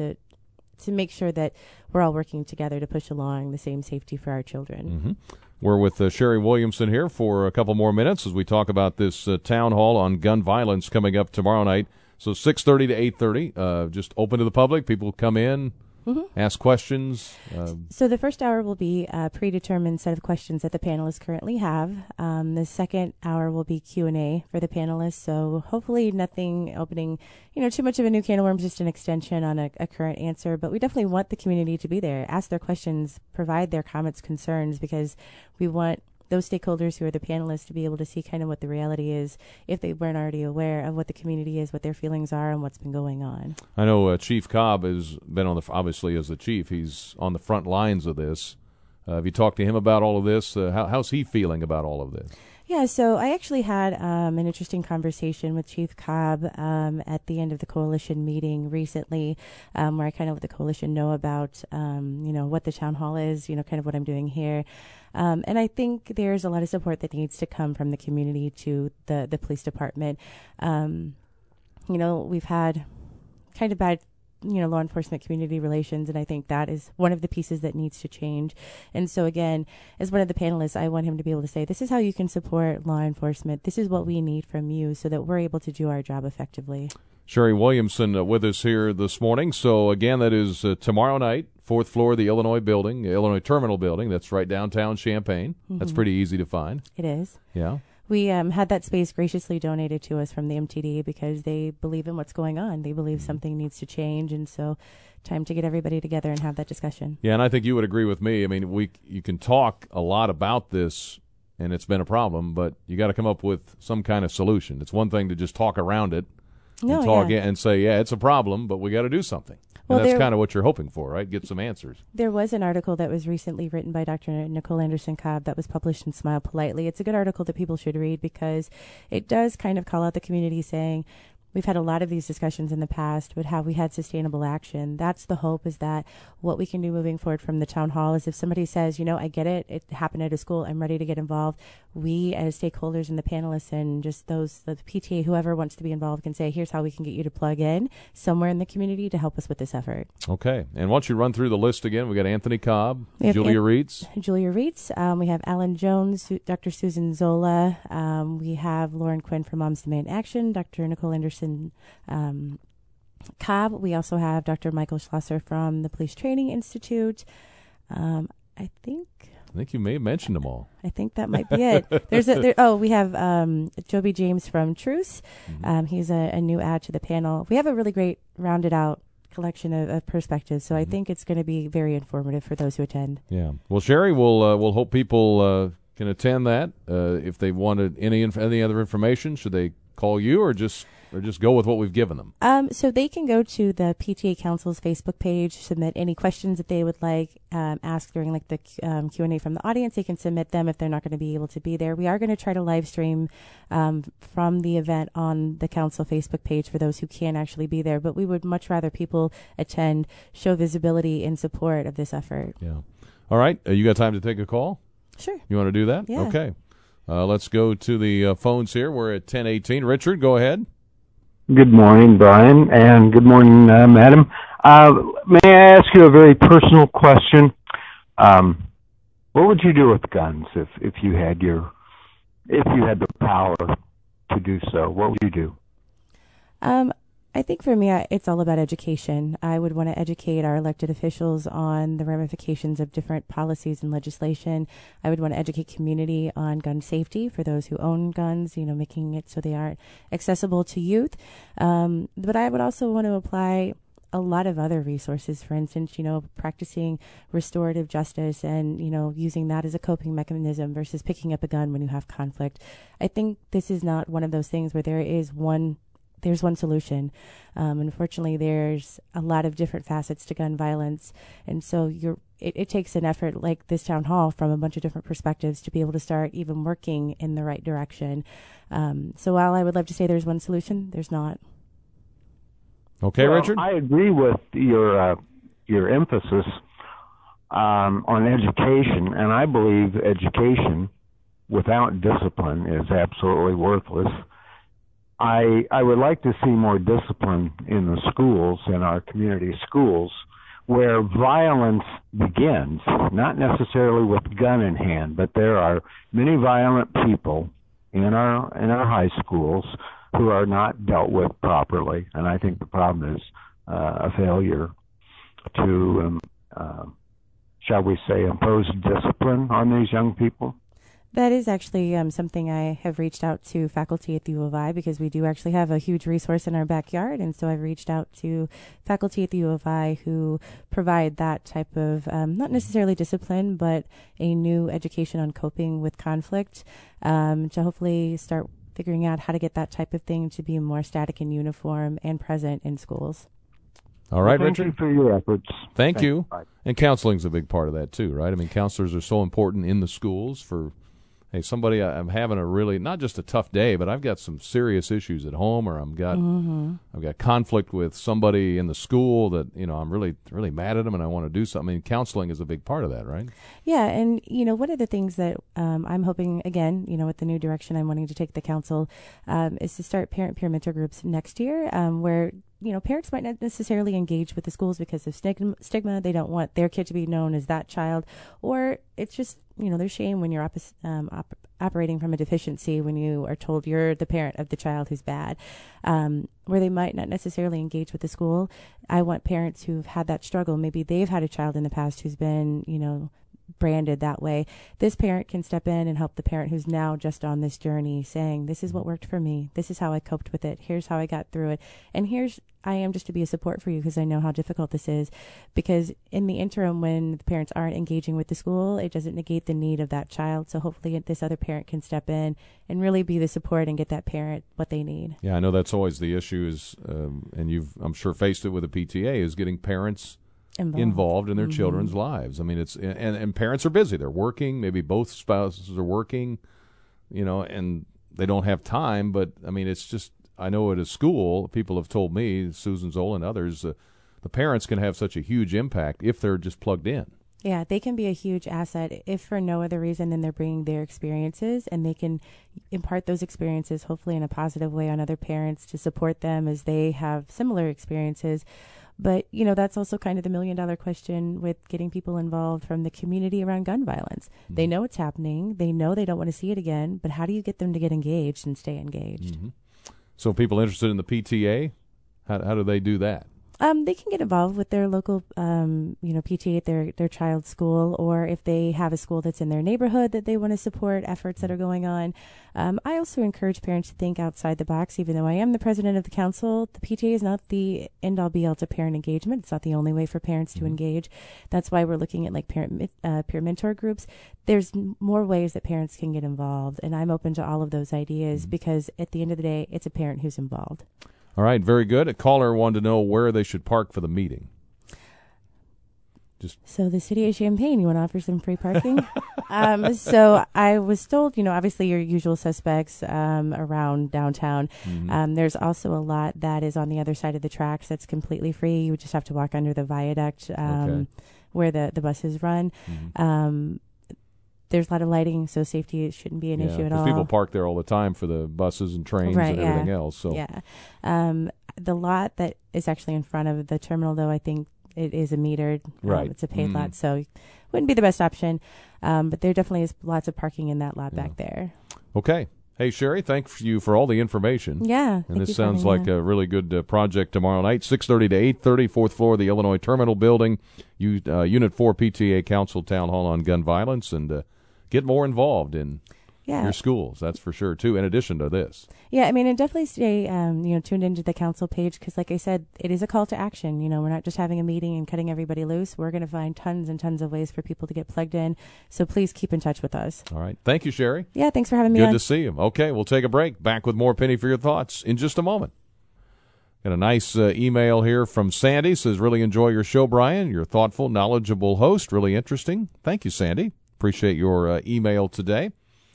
to make sure that we're all working together to push along the same safety for our children. We're with Sherry Williamson here for a couple more minutes as we talk about this town hall on gun violence coming up tomorrow night. So 6:30 to 8:30, just open to the public. People come in, ask questions. So the first hour will be a predetermined set of questions that the panelists currently have. The second hour will be Q&A for the panelists. So hopefully nothing opening, too much of a new can of worms, just an extension on a current answer. But we definitely want the community to be there, ask their questions, provide their comments, concerns, because we want those stakeholders who are the panelists to be able to see kind of what the reality is, if they weren't already aware of what the community is, what their feelings are, and what's been going on. I know Chief Cobb has been obviously as the chief, he's on the front lines of this. Have you talked to him about all of this? How's he feeling about all of this? Yeah, so I actually had an interesting conversation with Chief Cobb at the end of the coalition meeting recently, where I kind of let the coalition know about, what the town hall is, kind of what I'm doing here. And I think there's a lot of support that needs to come from the community to the police department. We've had kind of bad law enforcement community relations, and I think that is one of the pieces that needs to change. And so again, as one of the panelists, I want him to be able to say, this is how you can support law enforcement. This is what we need from you so that we're able to do our job effectively. Sherry Williamson with us here this morning. So again, that is tomorrow night, 4th floor of the Illinois building, Illinois Terminal building. That's right downtown Champaign. That's pretty easy to find. It is. Yeah. We had that space graciously donated to us from the MTD because they believe in what's going on. They believe something needs to change, and so time to get everybody together and have that discussion. Yeah, and I think you would agree with me. I mean, you can talk a lot about this, and it's been a problem, but you got to come up with some kind of solution. It's one thing to just talk around it and say, yeah, it's a problem, but we got to do something. Well, and that's kind of what you're hoping for, right? Get some answers. There was an article that was recently written by Dr. Nicole Anderson Cobb that was published in Smile Politely. It's a good article that people should read because it does kind of call out the community saying, we've had a lot of these discussions in the past, but have we had sustainable action? That's the hope, is that what we can do moving forward from the town hall is if somebody says, I get it, it happened at a school, I'm ready to get involved. We as stakeholders and the panelists and just the PTA, whoever wants to be involved, can say, here's how we can get you to plug in somewhere in the community to help us with this effort. Okay. And once you run through the list again, we got Anthony Cobb, Julia Reitz. We have Alan Jones, Dr. Susan Zola. We have Lauren Quinn from Moms Demand Action, Dr. Nicole Anderson Cobb. We also have Dr. Michael Schlosser from the Police Training Institute. I think you may have mentioned them all. I think that might be it. We have Joby James from Truce. He's a new add to the panel. We have a really great rounded out collection of perspectives, so I think it's going to be very informative for those who attend. Yeah. Well, Sherry, we'll hope people can attend that. If they wanted any other information, should they call you or just go with what we've given them? So they can go to the PTA Council's Facebook page, submit any questions that they would like, ask during the Q&A from the audience. They can submit them if they're not going to be able to be there. We are going to try to live stream from the event on the Council Facebook page for those who can't actually be there, but we would much rather people attend, show visibility in support of this effort. Yeah. All right. You got time to take a call? Sure. You want to do that? Yeah. Okay. Let's go to the phones here. We're at 10:18. Richard, go ahead. Good morning, Brian, and good morning, Madam. May I ask you a very personal question? What would you do with guns if you had the power to do so? What would you do? I think for me, it's all about education. I would want to educate our elected officials on the ramifications of different policies and legislation. I would want to educate community on gun safety for those who own guns, making it so they aren't accessible to youth. But I would also want to apply a lot of other resources, for instance, practicing restorative justice and, using that as a coping mechanism versus picking up a gun when you have conflict. I think this is not one of those things where there's one solution. Unfortunately, there's a lot of different facets to gun violence. And so it takes an effort like this town hall from a bunch of different perspectives to be able to start even working in the right direction. So while I would love to say there's one solution, there's not. Okay, well, Richard? I agree with your emphasis on education, and I believe education without discipline is absolutely worthless. I would like to see more discipline in the schools, in our community schools, where violence begins, not necessarily with gun in hand, but there are many violent people in our high schools who are not dealt with properly, and I think the problem is a failure to, shall we say, impose discipline on these young people. That is actually something I have reached out to faculty at the U of I, because we do actually have a huge resource in our backyard. And so I've reached out to faculty at the U of I who provide that type of, not necessarily discipline, but a new education on coping with conflict, to hopefully start figuring out how to get that type of thing to be more static and uniform and present in schools. All right, Thank Richard. you for your efforts. Thank you. Bye. And counseling's a big part of that too, right? I mean, counselors are so important in the schools for, hey, somebody, I'm having a really, not just a tough day, but I've got some serious issues at home, or I've got conflict with somebody in the school that, I'm really, really mad at them and I want to do something. I mean, counseling is a big part of that, right? Yeah. And, one of the things that I'm hoping, again, with the new direction I'm wanting to take the council, is to start parent-peer mentor groups next year, where parents might not necessarily engage with the schools because of stigma. They don't want their kid to be known as that child, or it's just, there's shame when you're operating from a deficiency when you are told you're the parent of the child who's bad, where they might not necessarily engage with the school. I want parents who've had that struggle. Maybe they've had a child in the past who's been, branded that way. This parent can step in and help the parent who's now just on this journey, saying, this is what worked for me. This is how I coped with it. Here's how I got through it. And I am just to be a support for you because I know how difficult this is. Because in the interim, when the parents aren't engaging with the school, it doesn't negate the need of that child. So hopefully this other parent can step in and really be the support and get that parent what they need. Yeah, I know that's always the issue is, and you've, I'm sure, faced it with the PTA, is getting parents involved in their children's lives. I mean, it's and parents are busy. They're working. Maybe both spouses are working, and they don't have time. But I mean, it's just, I know at a school, people have told me, Susan Zoll and others, the parents can have such a huge impact if they're just plugged in. Yeah, they can be a huge asset if for no other reason than they're bringing their experiences, and they can impart those experiences hopefully in a positive way on other parents to support them as they have similar experiences. But, that's also kind of the $1 million question with getting people involved from the community around gun violence. Mm-hmm. They know it's happening. They know they don't want to see it again. But how do you get them to get engaged and stay engaged? Mm-hmm. So people interested in the PTA, how do they do that? They can get involved with their local, PTA at their child's school, or if they have a school that's in their neighborhood that they want to support efforts that are going on. I also encourage parents to think outside the box. Even though I am the president of the council, the PTA is not the end-all be-all to parent engagement. It's not the only way for parents to engage. That's why we're looking at peer mentor groups. There's more ways that parents can get involved, and I'm open to all of those ideas because at the end of the day, it's a parent who's involved. All right, very good. A caller wanted to know where they should park for the meeting. So the city of Champaign, you want to offer some free parking? So I was told, obviously your usual suspects around downtown. Mm-hmm. There's also a lot that is on the other side of the tracks that's completely free. You would just have to walk under the viaduct where the buses run. Mm-hmm. there's a lot of lighting, so safety shouldn't be an issue at all. People park there all the time for the buses and trains and everything else. So the lot that is actually in front of the terminal, though, I think it is a metered. Right. It's a paid lot, so it wouldn't be the best option. But there definitely is lots of parking in that lot back there. Okay. Hey, Sherry, thank you for all the information. Yeah. And this sounds like a really good project tomorrow night, 6:30 to 8:30, 4th floor of the Illinois Terminal Building, Unit 4 PTA Council Town Hall on Gun Violence, and get more involved in your schools, that's for sure, too, in addition to this. Yeah, I mean, and definitely stay tuned into the council page because, like I said, it is a call to action. We're not just having a meeting and cutting everybody loose. We're going to find tons and tons of ways for people to get plugged in. So please keep in touch with us. All right. Thank you, Sherry. Yeah, thanks for having me on. Good to see you. Okay, we'll take a break. Back with more Penny for Your Thoughts in just a moment. Got a nice email here from Sandy. Says, really enjoy your show, Brian. You're a thoughtful, knowledgeable host. Really interesting. Thank you, Sandy. Appreciate your email today.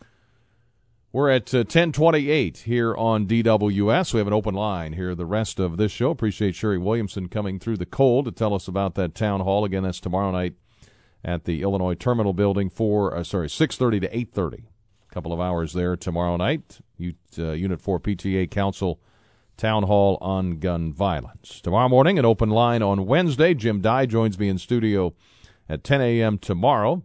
We're at 10:28 here on DWS. We have an open line here the rest of this show. Appreciate Sherry Williamson coming through the cold to tell us about that town hall. Again, that's tomorrow night at the Illinois Terminal Building for 6:30 to 8:30. A couple of hours there tomorrow night. Unit 4 PTA Council Town Hall on Gun Violence. Tomorrow morning, an open line on Wednesday. Jim Dye joins me in studio at 10 a.m. tomorrow.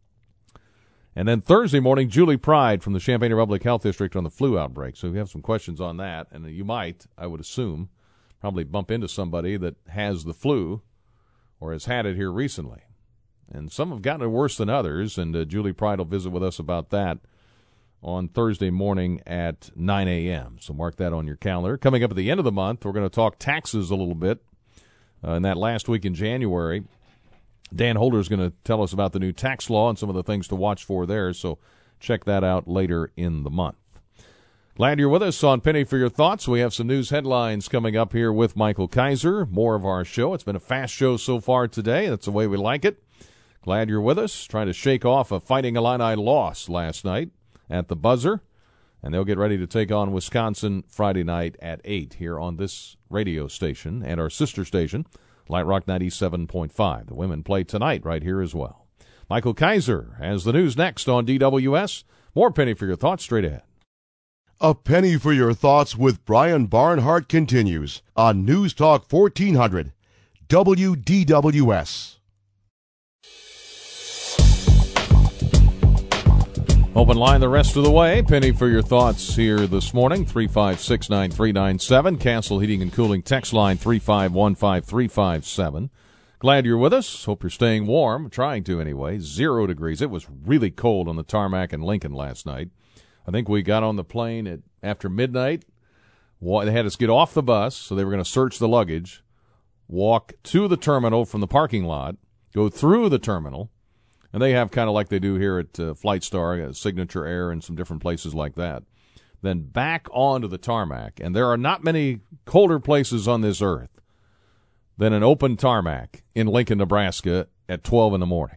And then Thursday morning, Julie Pride from the Champaign-Urbana Public Health District on the flu outbreak. So we have some questions on that. And you might, I would assume, probably bump into somebody that has the flu or has had it here recently. And some have gotten it worse than others. And Julie Pride will visit with us about that on Thursday morning at 9 a.m. So mark that on your calendar. Coming up at the end of the month, we're going to talk taxes a little bit. In that last week in January, Dan Holder is going to tell us about the new tax law and some of the things to watch for there, so check that out later in the month. Glad you're with us on Penny for Your Thoughts. We have some news headlines coming up here with Michael Kaiser, more of our show. It's been a fast show so far today. That's the way we like it. Glad you're with us. Trying to shake off a Fighting Illini loss last night at the buzzer, and they'll get ready to take on Wisconsin Friday night at 8 here on this radio station and our sister station, Light Rock 97.5. The women play tonight right here as well. Michael Kaiser has the news next on DWS. More Penny for Your Thoughts straight ahead. A Penny for Your Thoughts with Brian Barnhart continues on News Talk 1400 WDWS. Open line the rest of the way. Penny for Your Thoughts here this morning, 3569397. Castle Heating and Cooling text line 3515357. Glad you're with us. Hope you're staying warm. Trying to anyway. 0 degrees. It was really cold on the tarmac in Lincoln last night. I think we got on the plane after midnight. They had us get off the bus, so they were going to search the luggage, walk to the terminal from the parking lot, go through the terminal, and they have kind of like they do here at Flight Star, Signature Air, and some different places like that. Then back onto the tarmac. And there are not many colder places on this earth than an open tarmac in Lincoln, Nebraska at 12 in the morning.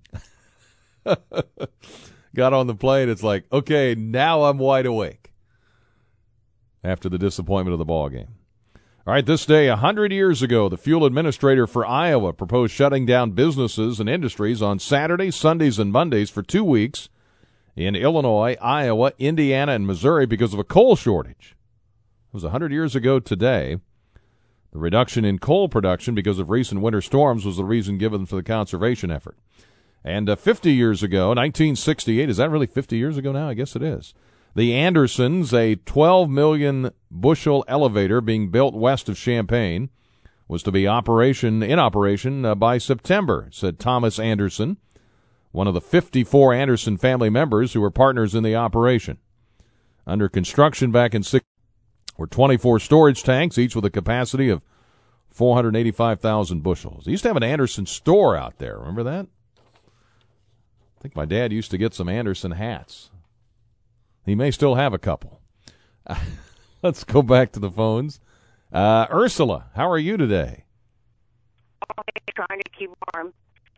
Got on the plane. It's like, okay, now I'm wide awake after the disappointment of the ball game. All right, this day, 100 years ago, the fuel administrator for Iowa proposed shutting down businesses and industries on Saturdays, Sundays, and Mondays for 2 weeks in Illinois, Iowa, Indiana, and Missouri because of a coal shortage. It was 100 years ago today. The reduction in coal production because of recent winter storms was the reason given for the conservation effort. And 50 years ago, 1968, is that really 50 years ago now? I guess it is. The Andersons, a 12 million bushel elevator being built west of Champaign, was to be in operation by September, said Thomas Anderson, one of the 54 Anderson family members who were partners in the operation. Under construction back in were 24 storage tanks, each with a capacity of 485,000 bushels. They used to have an Anderson store out there. Remember that? I think my dad used to get some Anderson hats. He may still have a couple. Let's go back to the phones. Ursula, how are you today? Trying to keep warm.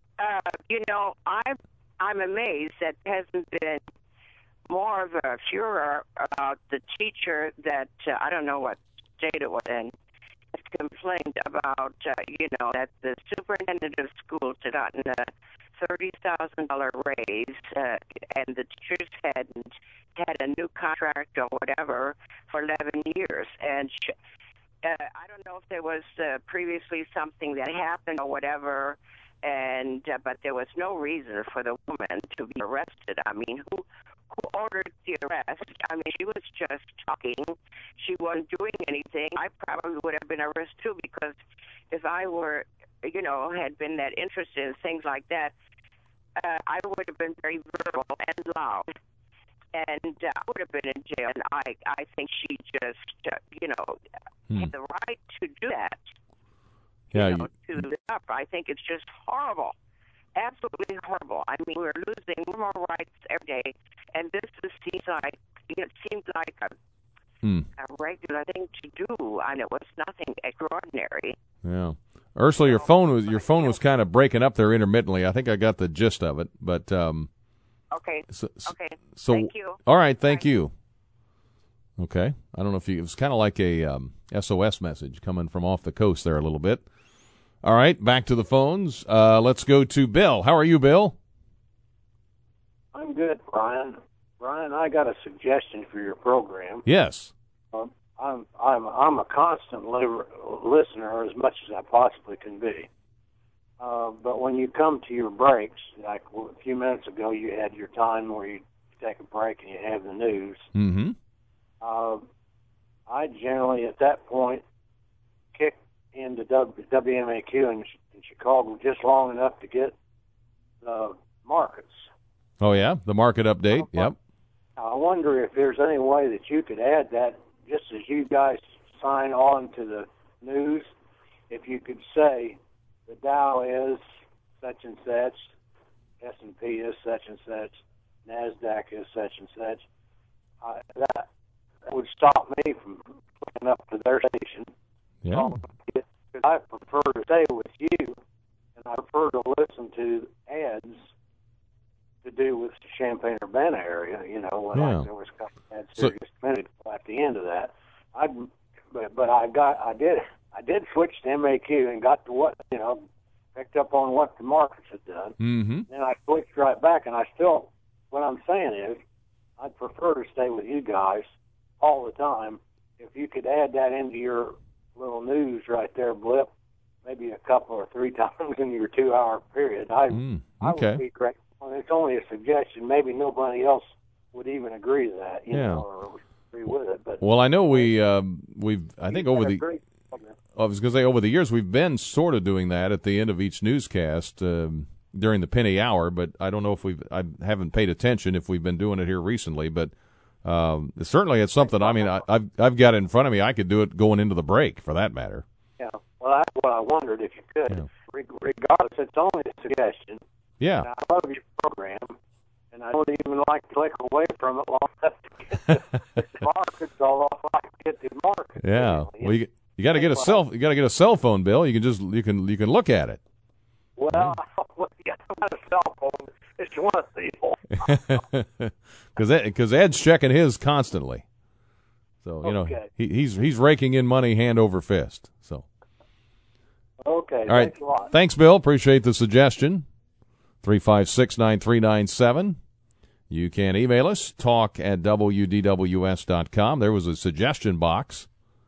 I'm amazed that there hasn't been more of a furor about the teacher that, I don't know what state it was in, has complained about, that the superintendent of schools did not $30,000 raise, and the teachers hadn't had a new contract or whatever for 11 years. And I don't know if there was previously something that happened or whatever, and but there was no reason for the woman to be arrested. I mean, who ordered the arrest? I mean, she was just talking. She wasn't doing anything. I probably would have been arrested too, because if I were, had been that interested in things like that, I would have been very verbal and loud, and I would have been in jail. And I think she just, had the right to do that. Yeah, to up. I think it's just horrible, absolutely horrible. I mean, we're losing more rights every day, and this seems like a regular thing to do, and it was nothing extraordinary. Yeah, Ursula, your phone was kind of breaking up there intermittently. I think I got the gist of it, but okay. So thank you. All right, thank you. Okay, I don't know if it was kind of like a SOS message coming from off the coast there a little bit. All right, back to the phones. Let's go to Bill. How are you, Bill? I'm good, Brian. Brian, I got a suggestion for your program. Yes. I'm a constant listener as much as I possibly can be. But when you come to your breaks, like a few minutes ago, you had your time where you take a break and you have the news. Mm-hmm. I generally, at that point, kick into WMAQ in Chicago just long enough to get the markets. Oh, yeah, the market update, yep. I wonder if there's any way that you could add that, just as you guys sign on to the news, if you could say the Dow is such and such, S&P is such and such, NASDAQ is such and such, that would stop me from looking up to their station. Yeah. I prefer to stay with you, and I prefer to listen to ads to do with the Champaign-Urbana area, when there was a couple of ads serious minutes at the end of that. I did switch to MAQ and got to what, picked up on what the markets had done. Mm-hmm. Then I switched right back, and what I'm saying is, I'd prefer to stay with you guys all the time. If you could add that into your little news right there, blip, maybe a couple or three times in your 2-hour period, I would be great. Well, it's only a suggestion. Maybe nobody else would even agree to that, or agree with it. But well, I know I think over the I was going to say over the years we've been sort of doing that at the end of each newscast during the penny hour, but I don't know if I haven't paid attention if we've been doing it here recently, but certainly it's something. I mean, I've got it in front of me. I could do it going into the break, for that matter. Yeah. Well, that's what I wondered if you could. Yeah. Regardless, it's only a suggestion. Yeah. And I love your program, and I don't even like to click away from it long enough to get the markets all off. I can get the markets. Yeah. Well, you got to get a cell phone, Bill. You can look at it. Well, I got a cell phone. It's one of these. Because Ed's checking his constantly, so he's raking in money hand over fist. So okay, all right, thanks a lot. Thanks, Bill. Appreciate the suggestion. 356-9397. You can email us talk@wdws.com. There was a suggestion box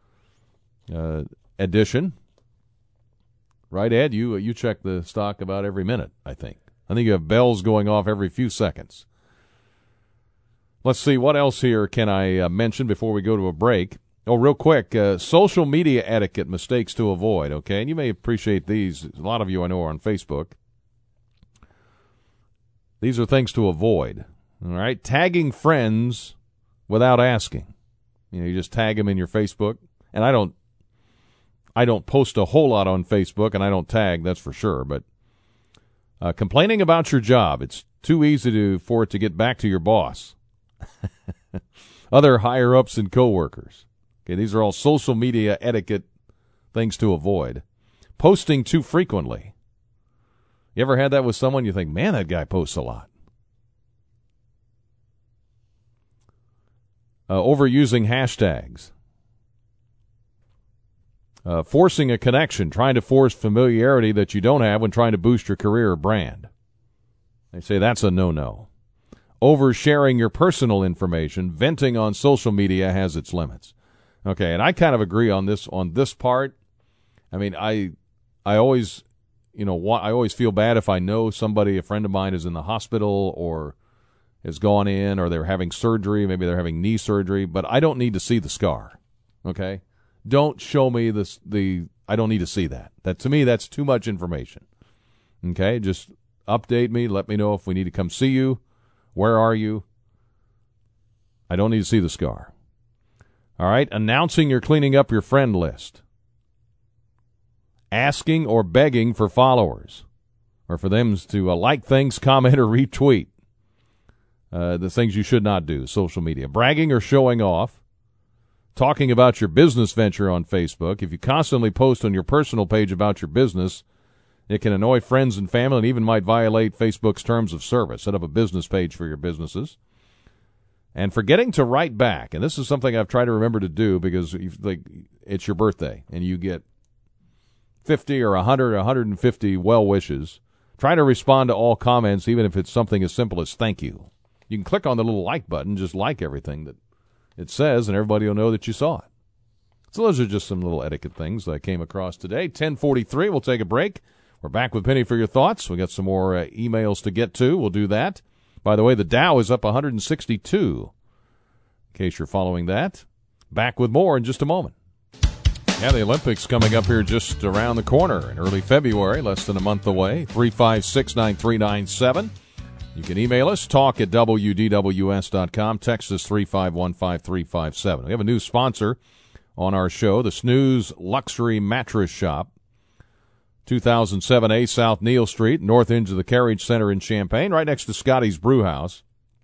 edition, right, Ed? You check the stock about every minute. I think you have bells going off every few seconds. Let's see, what else here can I mention before we go to a break? Oh, real quick, social media etiquette mistakes to avoid, okay? And you may appreciate these. A lot of you I know are on Facebook. These are things to avoid, all right? Tagging friends without asking. You just tag them in your Facebook. And I don't post a whole lot on Facebook, and I don't tag, that's for sure. But complaining about your job, it's too easy for it to get back to your boss. Other higher-ups and coworkers. Okay, these are all social media etiquette things to avoid. Posting too frequently. You ever had that with someone you think, man, that guy posts a lot? Overusing hashtags. Forcing a connection, trying to force familiarity that you don't have when trying to boost your career or brand. They say that's a no-no. Oversharing your personal information, venting on social media has its limits. Okay, and I kind of agree on this part. I mean, I always, I always feel bad if I know somebody, a friend of mine, is in the hospital or has gone in, or they're having surgery, maybe they're having knee surgery, but I don't need to see the scar. Okay? Don't show me I don't need to see that. That, to me, that's too much information. Okay? Just update me, let me know if we need to come see you. Where are you? I don't need to see the scar. All right? Announcing you're cleaning up your friend list. Asking or begging for followers, or for them to like things, comment, or retweet. The things you should not do, social media. Bragging or showing off. Talking about your business venture on Facebook. If you constantly post on your personal page about your business, it can annoy friends and family and even might violate Facebook's terms of service. Set up a business page for your businesses. And forgetting to write back. And this is something I've tried to remember to do, because it's your birthday and you get 50 or 100 or 150 well wishes. Try to respond to all comments, even if it's something as simple as thank you. You can click on the little like button, just like everything that it says, and everybody will know that you saw it. So those are just some little etiquette things that I came across today. 10:43, we'll take a break. We're back with Penny for your thoughts. We got some more emails to get to. We'll do that. By the way, the Dow is up 162, in case you're following that. Back with more in just a moment. Yeah, the Olympics coming up here just around the corner in early February, less than a month away. 356-9397. You can email us, talk@wdws.com. Text us 3515357. We have a new sponsor on our show, the Snooze Luxury Mattress Shop. 2007A South Neal Street, north end of the Carriage Center in Champaign, right next to Scotty's Brew House.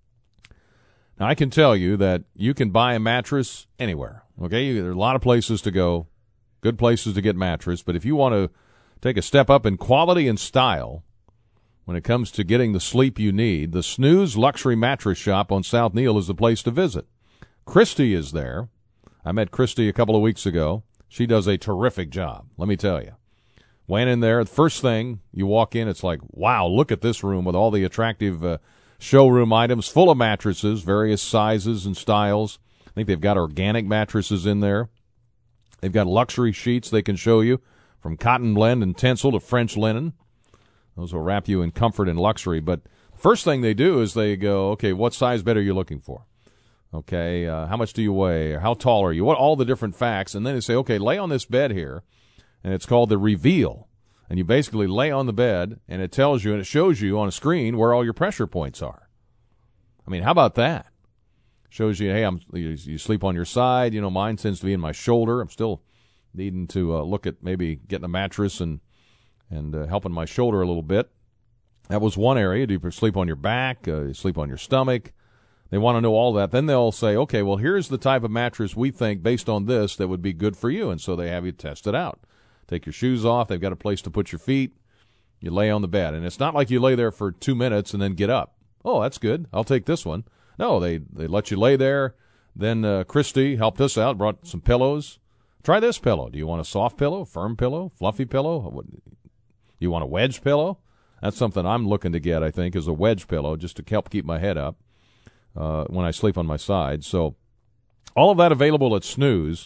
Now, I can tell you that you can buy a mattress anywhere. Okay, there are a lot of places to go, good places to get mattress, but if you want to take a step up in quality and style when it comes to getting the sleep you need, the Snooze Luxury Mattress Shop on South Neal is the place to visit. Christy is there. I met Christy a couple of weeks ago. She does a terrific job, let me tell you. Went in there, the first thing you walk in, it's like, wow, look at this room with all the attractive showroom items, full of mattresses, various sizes and styles. I think they've got organic mattresses in there. They've got luxury sheets they can show you, from cotton blend and tencel to French linen. Those will wrap you in comfort and luxury. But first thing they do is they go, okay, what size bed are you looking for? Okay, how much do you weigh? How tall are you? What all the different facts. And then they say, okay, lay on this bed here. And it's called the Reveal. And you basically lay on the bed, and it tells you and it shows you on a screen where all your pressure points are. I mean, how about that? Shows you, hey, you sleep on your side. You know, mine tends to be in my shoulder. I'm still needing to look at maybe getting a mattress and helping my shoulder a little bit. That was one area. Do you sleep on your back? You sleep on your stomach? They want to know all that. Then they'll say, okay, well, here's the type of mattress we think, based on this, that would be good for you. And so they have you test it out. Take your shoes off. They've got a place to put your feet. You lay on the bed. And it's not like you lay there for 2 minutes and then get up. Oh, that's good. I'll take this one. No, they let you lay there. Then Christy helped us out, brought some pillows. Try this pillow. Do you want a soft pillow, firm pillow, fluffy pillow? You want a wedge pillow? That's something I'm looking to get, I think, is a wedge pillow, just to help keep my head up when I sleep on my side. So all of that available at Snooze.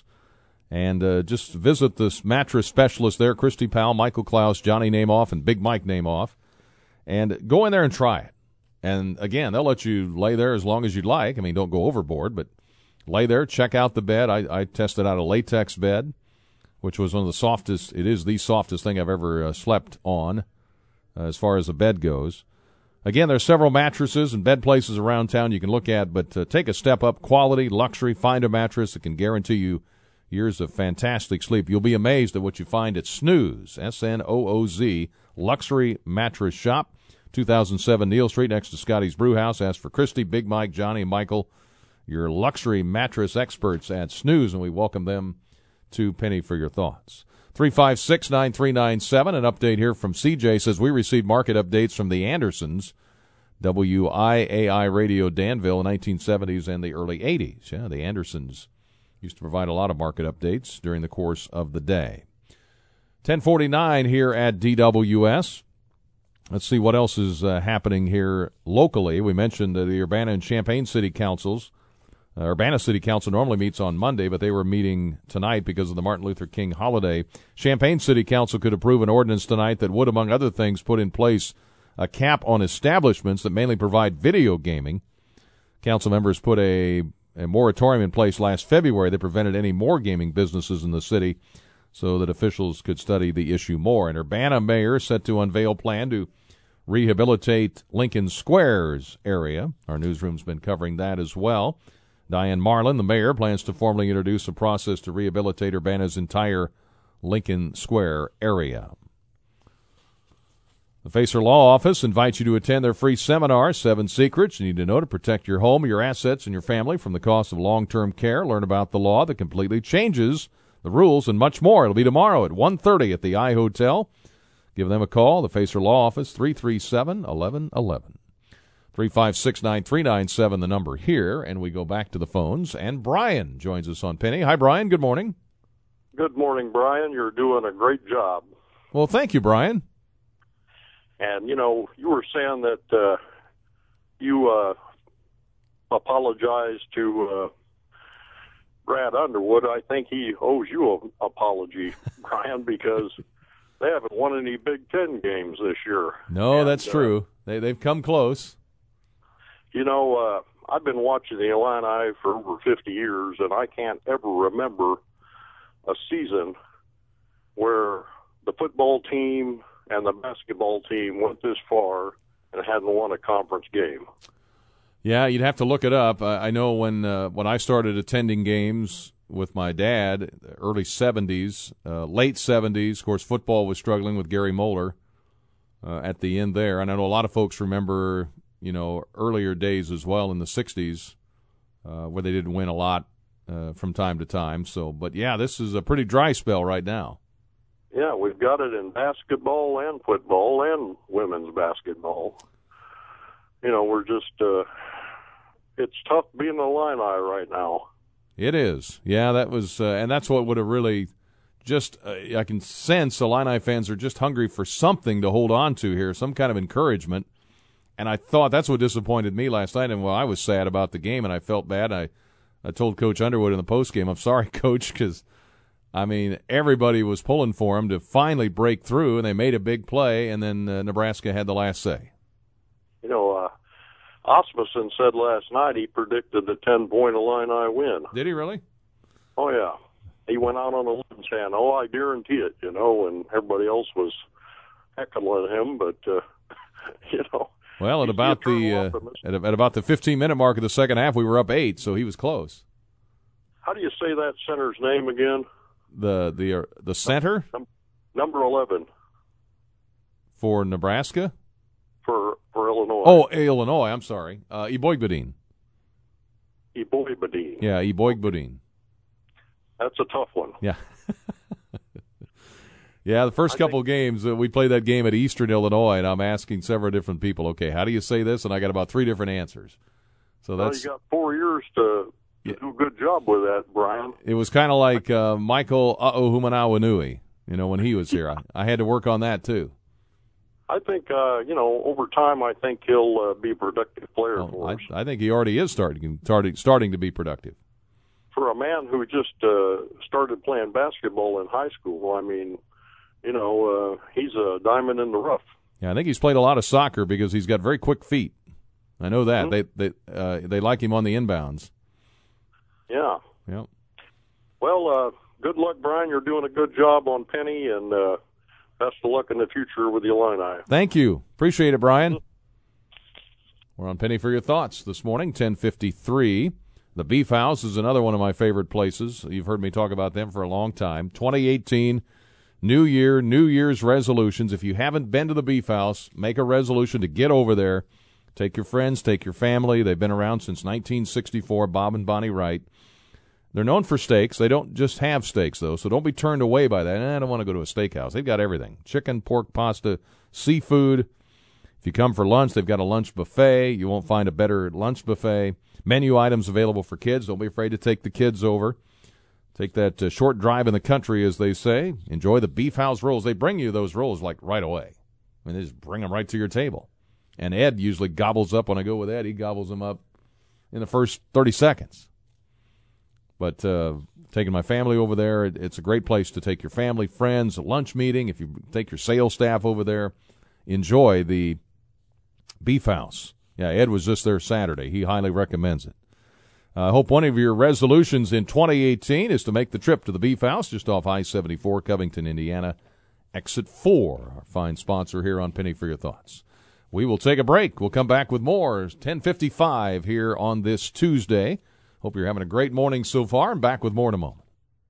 And just visit this mattress specialist there, Christy Powell, Michael Klaus, Johnny Nameoff, and Big Mike Nameoff. And go in there and try it. And, again, they'll let you lay there as long as you'd like. I mean, don't go overboard, but lay there, check out the bed. I tested out a latex bed, which was one of the softest. It is the softest thing I've ever slept on as far as a bed goes. Again, there's several mattresses and bed places around town you can look at, but take a step up, quality, luxury, find a mattress that can guarantee you years of fantastic sleep. You'll be amazed at what you find at Snooze, S-N-O-O-Z, Luxury Mattress Shop, 2007 Neal Street, next to Scotty's Brew House. Ask for Christy, Big Mike, Johnny, and Michael, your luxury mattress experts at Snooze, and we welcome them to Penny for your thoughts. 356-9397, an update here from CJ says, we received market updates from the Andersons, WIAI Radio Danville in the 1970s and the early 80s. Yeah, the Andersons used to provide a lot of market updates during the course of the day. 10:49 here at DWS. Let's see what else is happening here locally. We mentioned the Urbana and Champaign City Councils. Urbana City Council normally meets on Monday, but they were meeting tonight because of the Martin Luther King holiday. Champaign City Council could approve an ordinance tonight that would, among other things, put in place a cap on establishments that mainly provide video gaming. Council members put a moratorium in place last February that prevented any more gaming businesses in the city so that officials could study the issue more. And Urbana mayor set to unveil plan to rehabilitate Lincoln Square's area. Our newsroom's been covering that as well. Diane Marlin, the mayor, plans to formally introduce a process to rehabilitate Urbana's entire Lincoln Square area. The Facer Law Office invites you to attend their free seminar, 7 Secrets You Need to Know to Protect Your Home, Your Assets, and Your Family from the Cost of Long-Term Care. Learn about the law that completely changes the rules and much more. It'll be tomorrow at 1:30 at the iHotel. Give them a call, the Facer Law Office, 337-1111. 356-9397, the number here, and we go back to the phones. And Brian joins us on Penny. Hi, Brian. Good morning. Good morning, Brian. You're doing a great job. Well, thank you, Brian. And, you know, you were saying that you apologized to Brad Underwood. I think he owes you an apology, Brian, because they haven't won any Big Ten games this year. No, that's true. They've come close. You know, I've been watching the Illini for over 50 years, and I can't ever remember a season where the football team and the basketball team went this far and hadn't won a conference game. Yeah, you'd have to look it up. I know when I started attending games with my dad, early 70s, late 70s, of course, football was struggling with Gary Moeller at the end there. And I know a lot of folks remember, you know, earlier days as well in the 60s where they didn't win a lot from time to time. So, but, yeah, this is a pretty dry spell right now. Yeah, we've got it in basketball and football and women's basketball. You know, we're just it's tough being an Illini right now. It is. Yeah, that was and that's what would have really just I can sense Illini fans are just hungry for something to hold on to here, some kind of encouragement. And I thought that's what disappointed me last night. And, well, I was sad about the game, and I felt bad. I told Coach Underwood in the postgame, I'm sorry, Coach, because, I mean, everybody was pulling for him to finally break through, and they made a big play, and then Nebraska had the last say. You know, Osmussen said last night he predicted a 10-point Illini win. Did he really? Oh, yeah. He went out on a limb saying, "Oh, I guarantee it," you know, and everybody else was heckling him, but, you know. Well, at about the 15-minute mark of the second half, we were up 8, so he was close. How do you say that center's name again? The center? Number 11. For Nebraska? For Illinois. Oh, Illinois, I'm sorry. Eboigboudin. Eboigboudin. Yeah, Eboigboudin. That's a tough one. Yeah. Yeah, the first couple of games, we played that game at Eastern Illinois, and I'm asking several different people, okay, how do you say this? And I got about 3 different answers. So that's. Well, you got 4 years to do a good job with that, Brian. It was kind of like Michael Humanawinui, you know, when he was here. I had to work on that, too. I think, you know, over time, I think he'll be a productive player for us. I think he already is starting to be productive. For a man who just started playing basketball in high school, I mean, you know, he's a diamond in the rough. Yeah, I think he's played a lot of soccer because he's got very quick feet. I know that. Mm-hmm. They like him on the inbounds. Yeah. Yep. Well, good luck, Brian. You're doing a good job on Penny, and best of luck in the future with the Illini. Thank you. Appreciate it, Brian. We're on Penny for your thoughts this morning, 10:53. The Beef House is another one of my favorite places. You've heard me talk about them for a long time. 2018, New Year, New Year's resolutions. If you haven't been to the Beef House, make a resolution to get over there. Take your friends, take your family. They've been around since 1964, Bob and Bonnie Wright. They're known for steaks. They don't just have steaks, though, so don't be turned away by that. I don't want to go to a steakhouse. They've got everything. Chicken, pork, pasta, seafood. If you come for lunch, they've got a lunch buffet. You won't find a better lunch buffet. Menu items available for kids. Don't be afraid to take the kids over. Take that short drive in the country, as they say. Enjoy the Beef House rolls. They bring you those rolls, like, right away. I mean, they just bring them right to your table. And Ed usually gobbles up, when I go with Ed, he gobbles them up in the first 30 seconds. But taking my family over there, it's a great place to take your family, friends, a lunch meeting. If you take your sales staff over there, enjoy the Beef House. Yeah, Ed was just there Saturday. He highly recommends it. I hope one of your resolutions in 2018 is to make the trip to the Beef House, just off I-74, Covington, Indiana, exit 4, our fine sponsor here on Penny for Your Thoughts. We will take a break. We'll come back with more. It's 10:55 here on this Tuesday. Hope you're having a great morning so far, and back with more in a moment.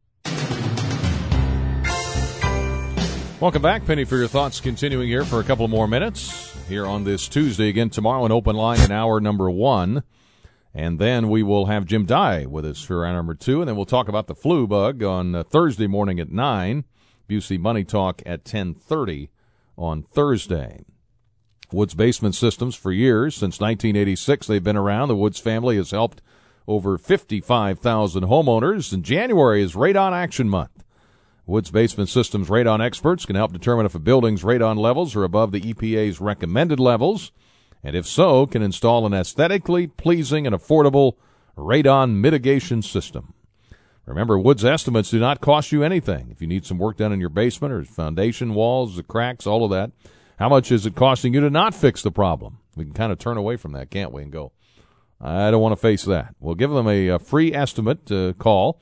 Welcome back. Penny for Your Thoughts continuing here for a couple more minutes here on this Tuesday. Again, tomorrow an open line in hour number 1. And then we will have Jim Dye with us for hour number 2. And then we'll talk about the flu bug on Thursday morning at 9. Busey Money Talk at 10:30 on Thursday. Woods Basement Systems, for years, since 1986, they've been around. The Woods family has helped over 55,000 homeowners. And January is Radon Action Month. Woods Basement Systems radon experts can help determine if a building's radon levels are above the EPA's recommended levels, and if so, can install an aesthetically pleasing and affordable radon mitigation system. Remember, Woods estimates do not cost you anything. If you need some work done in your basement or foundation, walls, the cracks, all of that, how much is it costing you to not fix the problem? We can kind of turn away from that, can't we, and go, I don't want to face that. We'll give them a free estimate. Call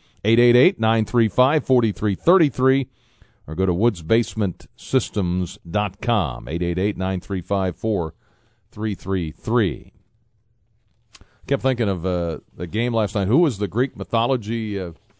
888-935-4333 or go to woodsbasementsystems.com, 888-935-4333. Kept thinking of the game last night. Who was the Greek mythology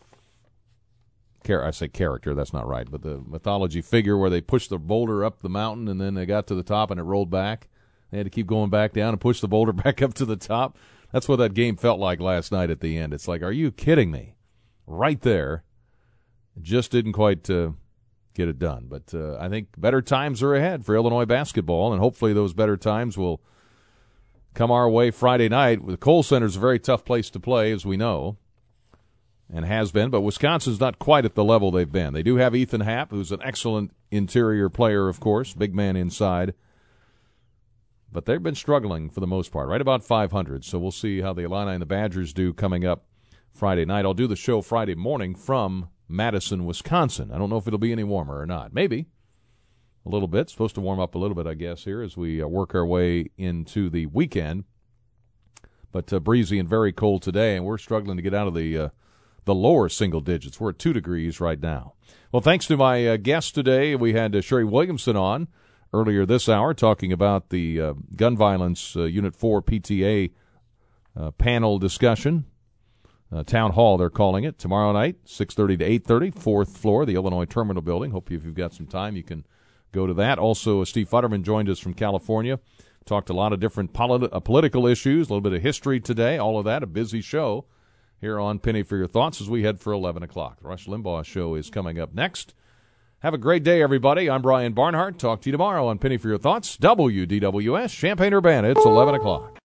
I say character, that's not right, but the mythology figure where they pushed the boulder up the mountain and then they got to the top and it rolled back? They had to keep going back down and push the boulder back up to the top. That's what that game felt like last night at the end. It's like, are you kidding me? Right there. Just didn't quite get it done. But I think better times are ahead for Illinois basketball, and hopefully those better times will come our way Friday night. The Kohl Center is a very tough place to play, as we know, and has been, but Wisconsin's not quite at the level they've been. They do have Ethan Happ, who's an excellent interior player, of course, big man inside. But they've been struggling for the most part, right about 500. So we'll see how the Illini and the Badgers do coming up Friday night. I'll do the show Friday morning from Madison, Wisconsin. I don't know if it'll be any warmer or not. Maybe a little bit. It's supposed to warm up a little bit, I guess, here as we work our way into the weekend. But breezy and very cold today, and we're struggling to get out of the lower single digits. We're at 2 degrees right now. Well, thanks to my guest today. We had Sherry Williamson on earlier this hour talking about the gun violence Unit 4 PTA panel discussion. Town Hall, they're calling it, tomorrow night, 6:30 to 8:30, 4th floor, the Illinois Terminal Building. Hope if you've got some time, you can go to that. Also, Steve Futterman joined us from California. Talked a lot of different political issues, a little bit of history today, all of that, a busy show here on Penny for Your Thoughts as we head for 11 o'clock. The Rush Limbaugh Show is coming up next. Have a great day, everybody. I'm Brian Barnhart. Talk to you tomorrow on Penny for Your Thoughts, WDWS, Champaign-Urbana. It's 11 o'clock.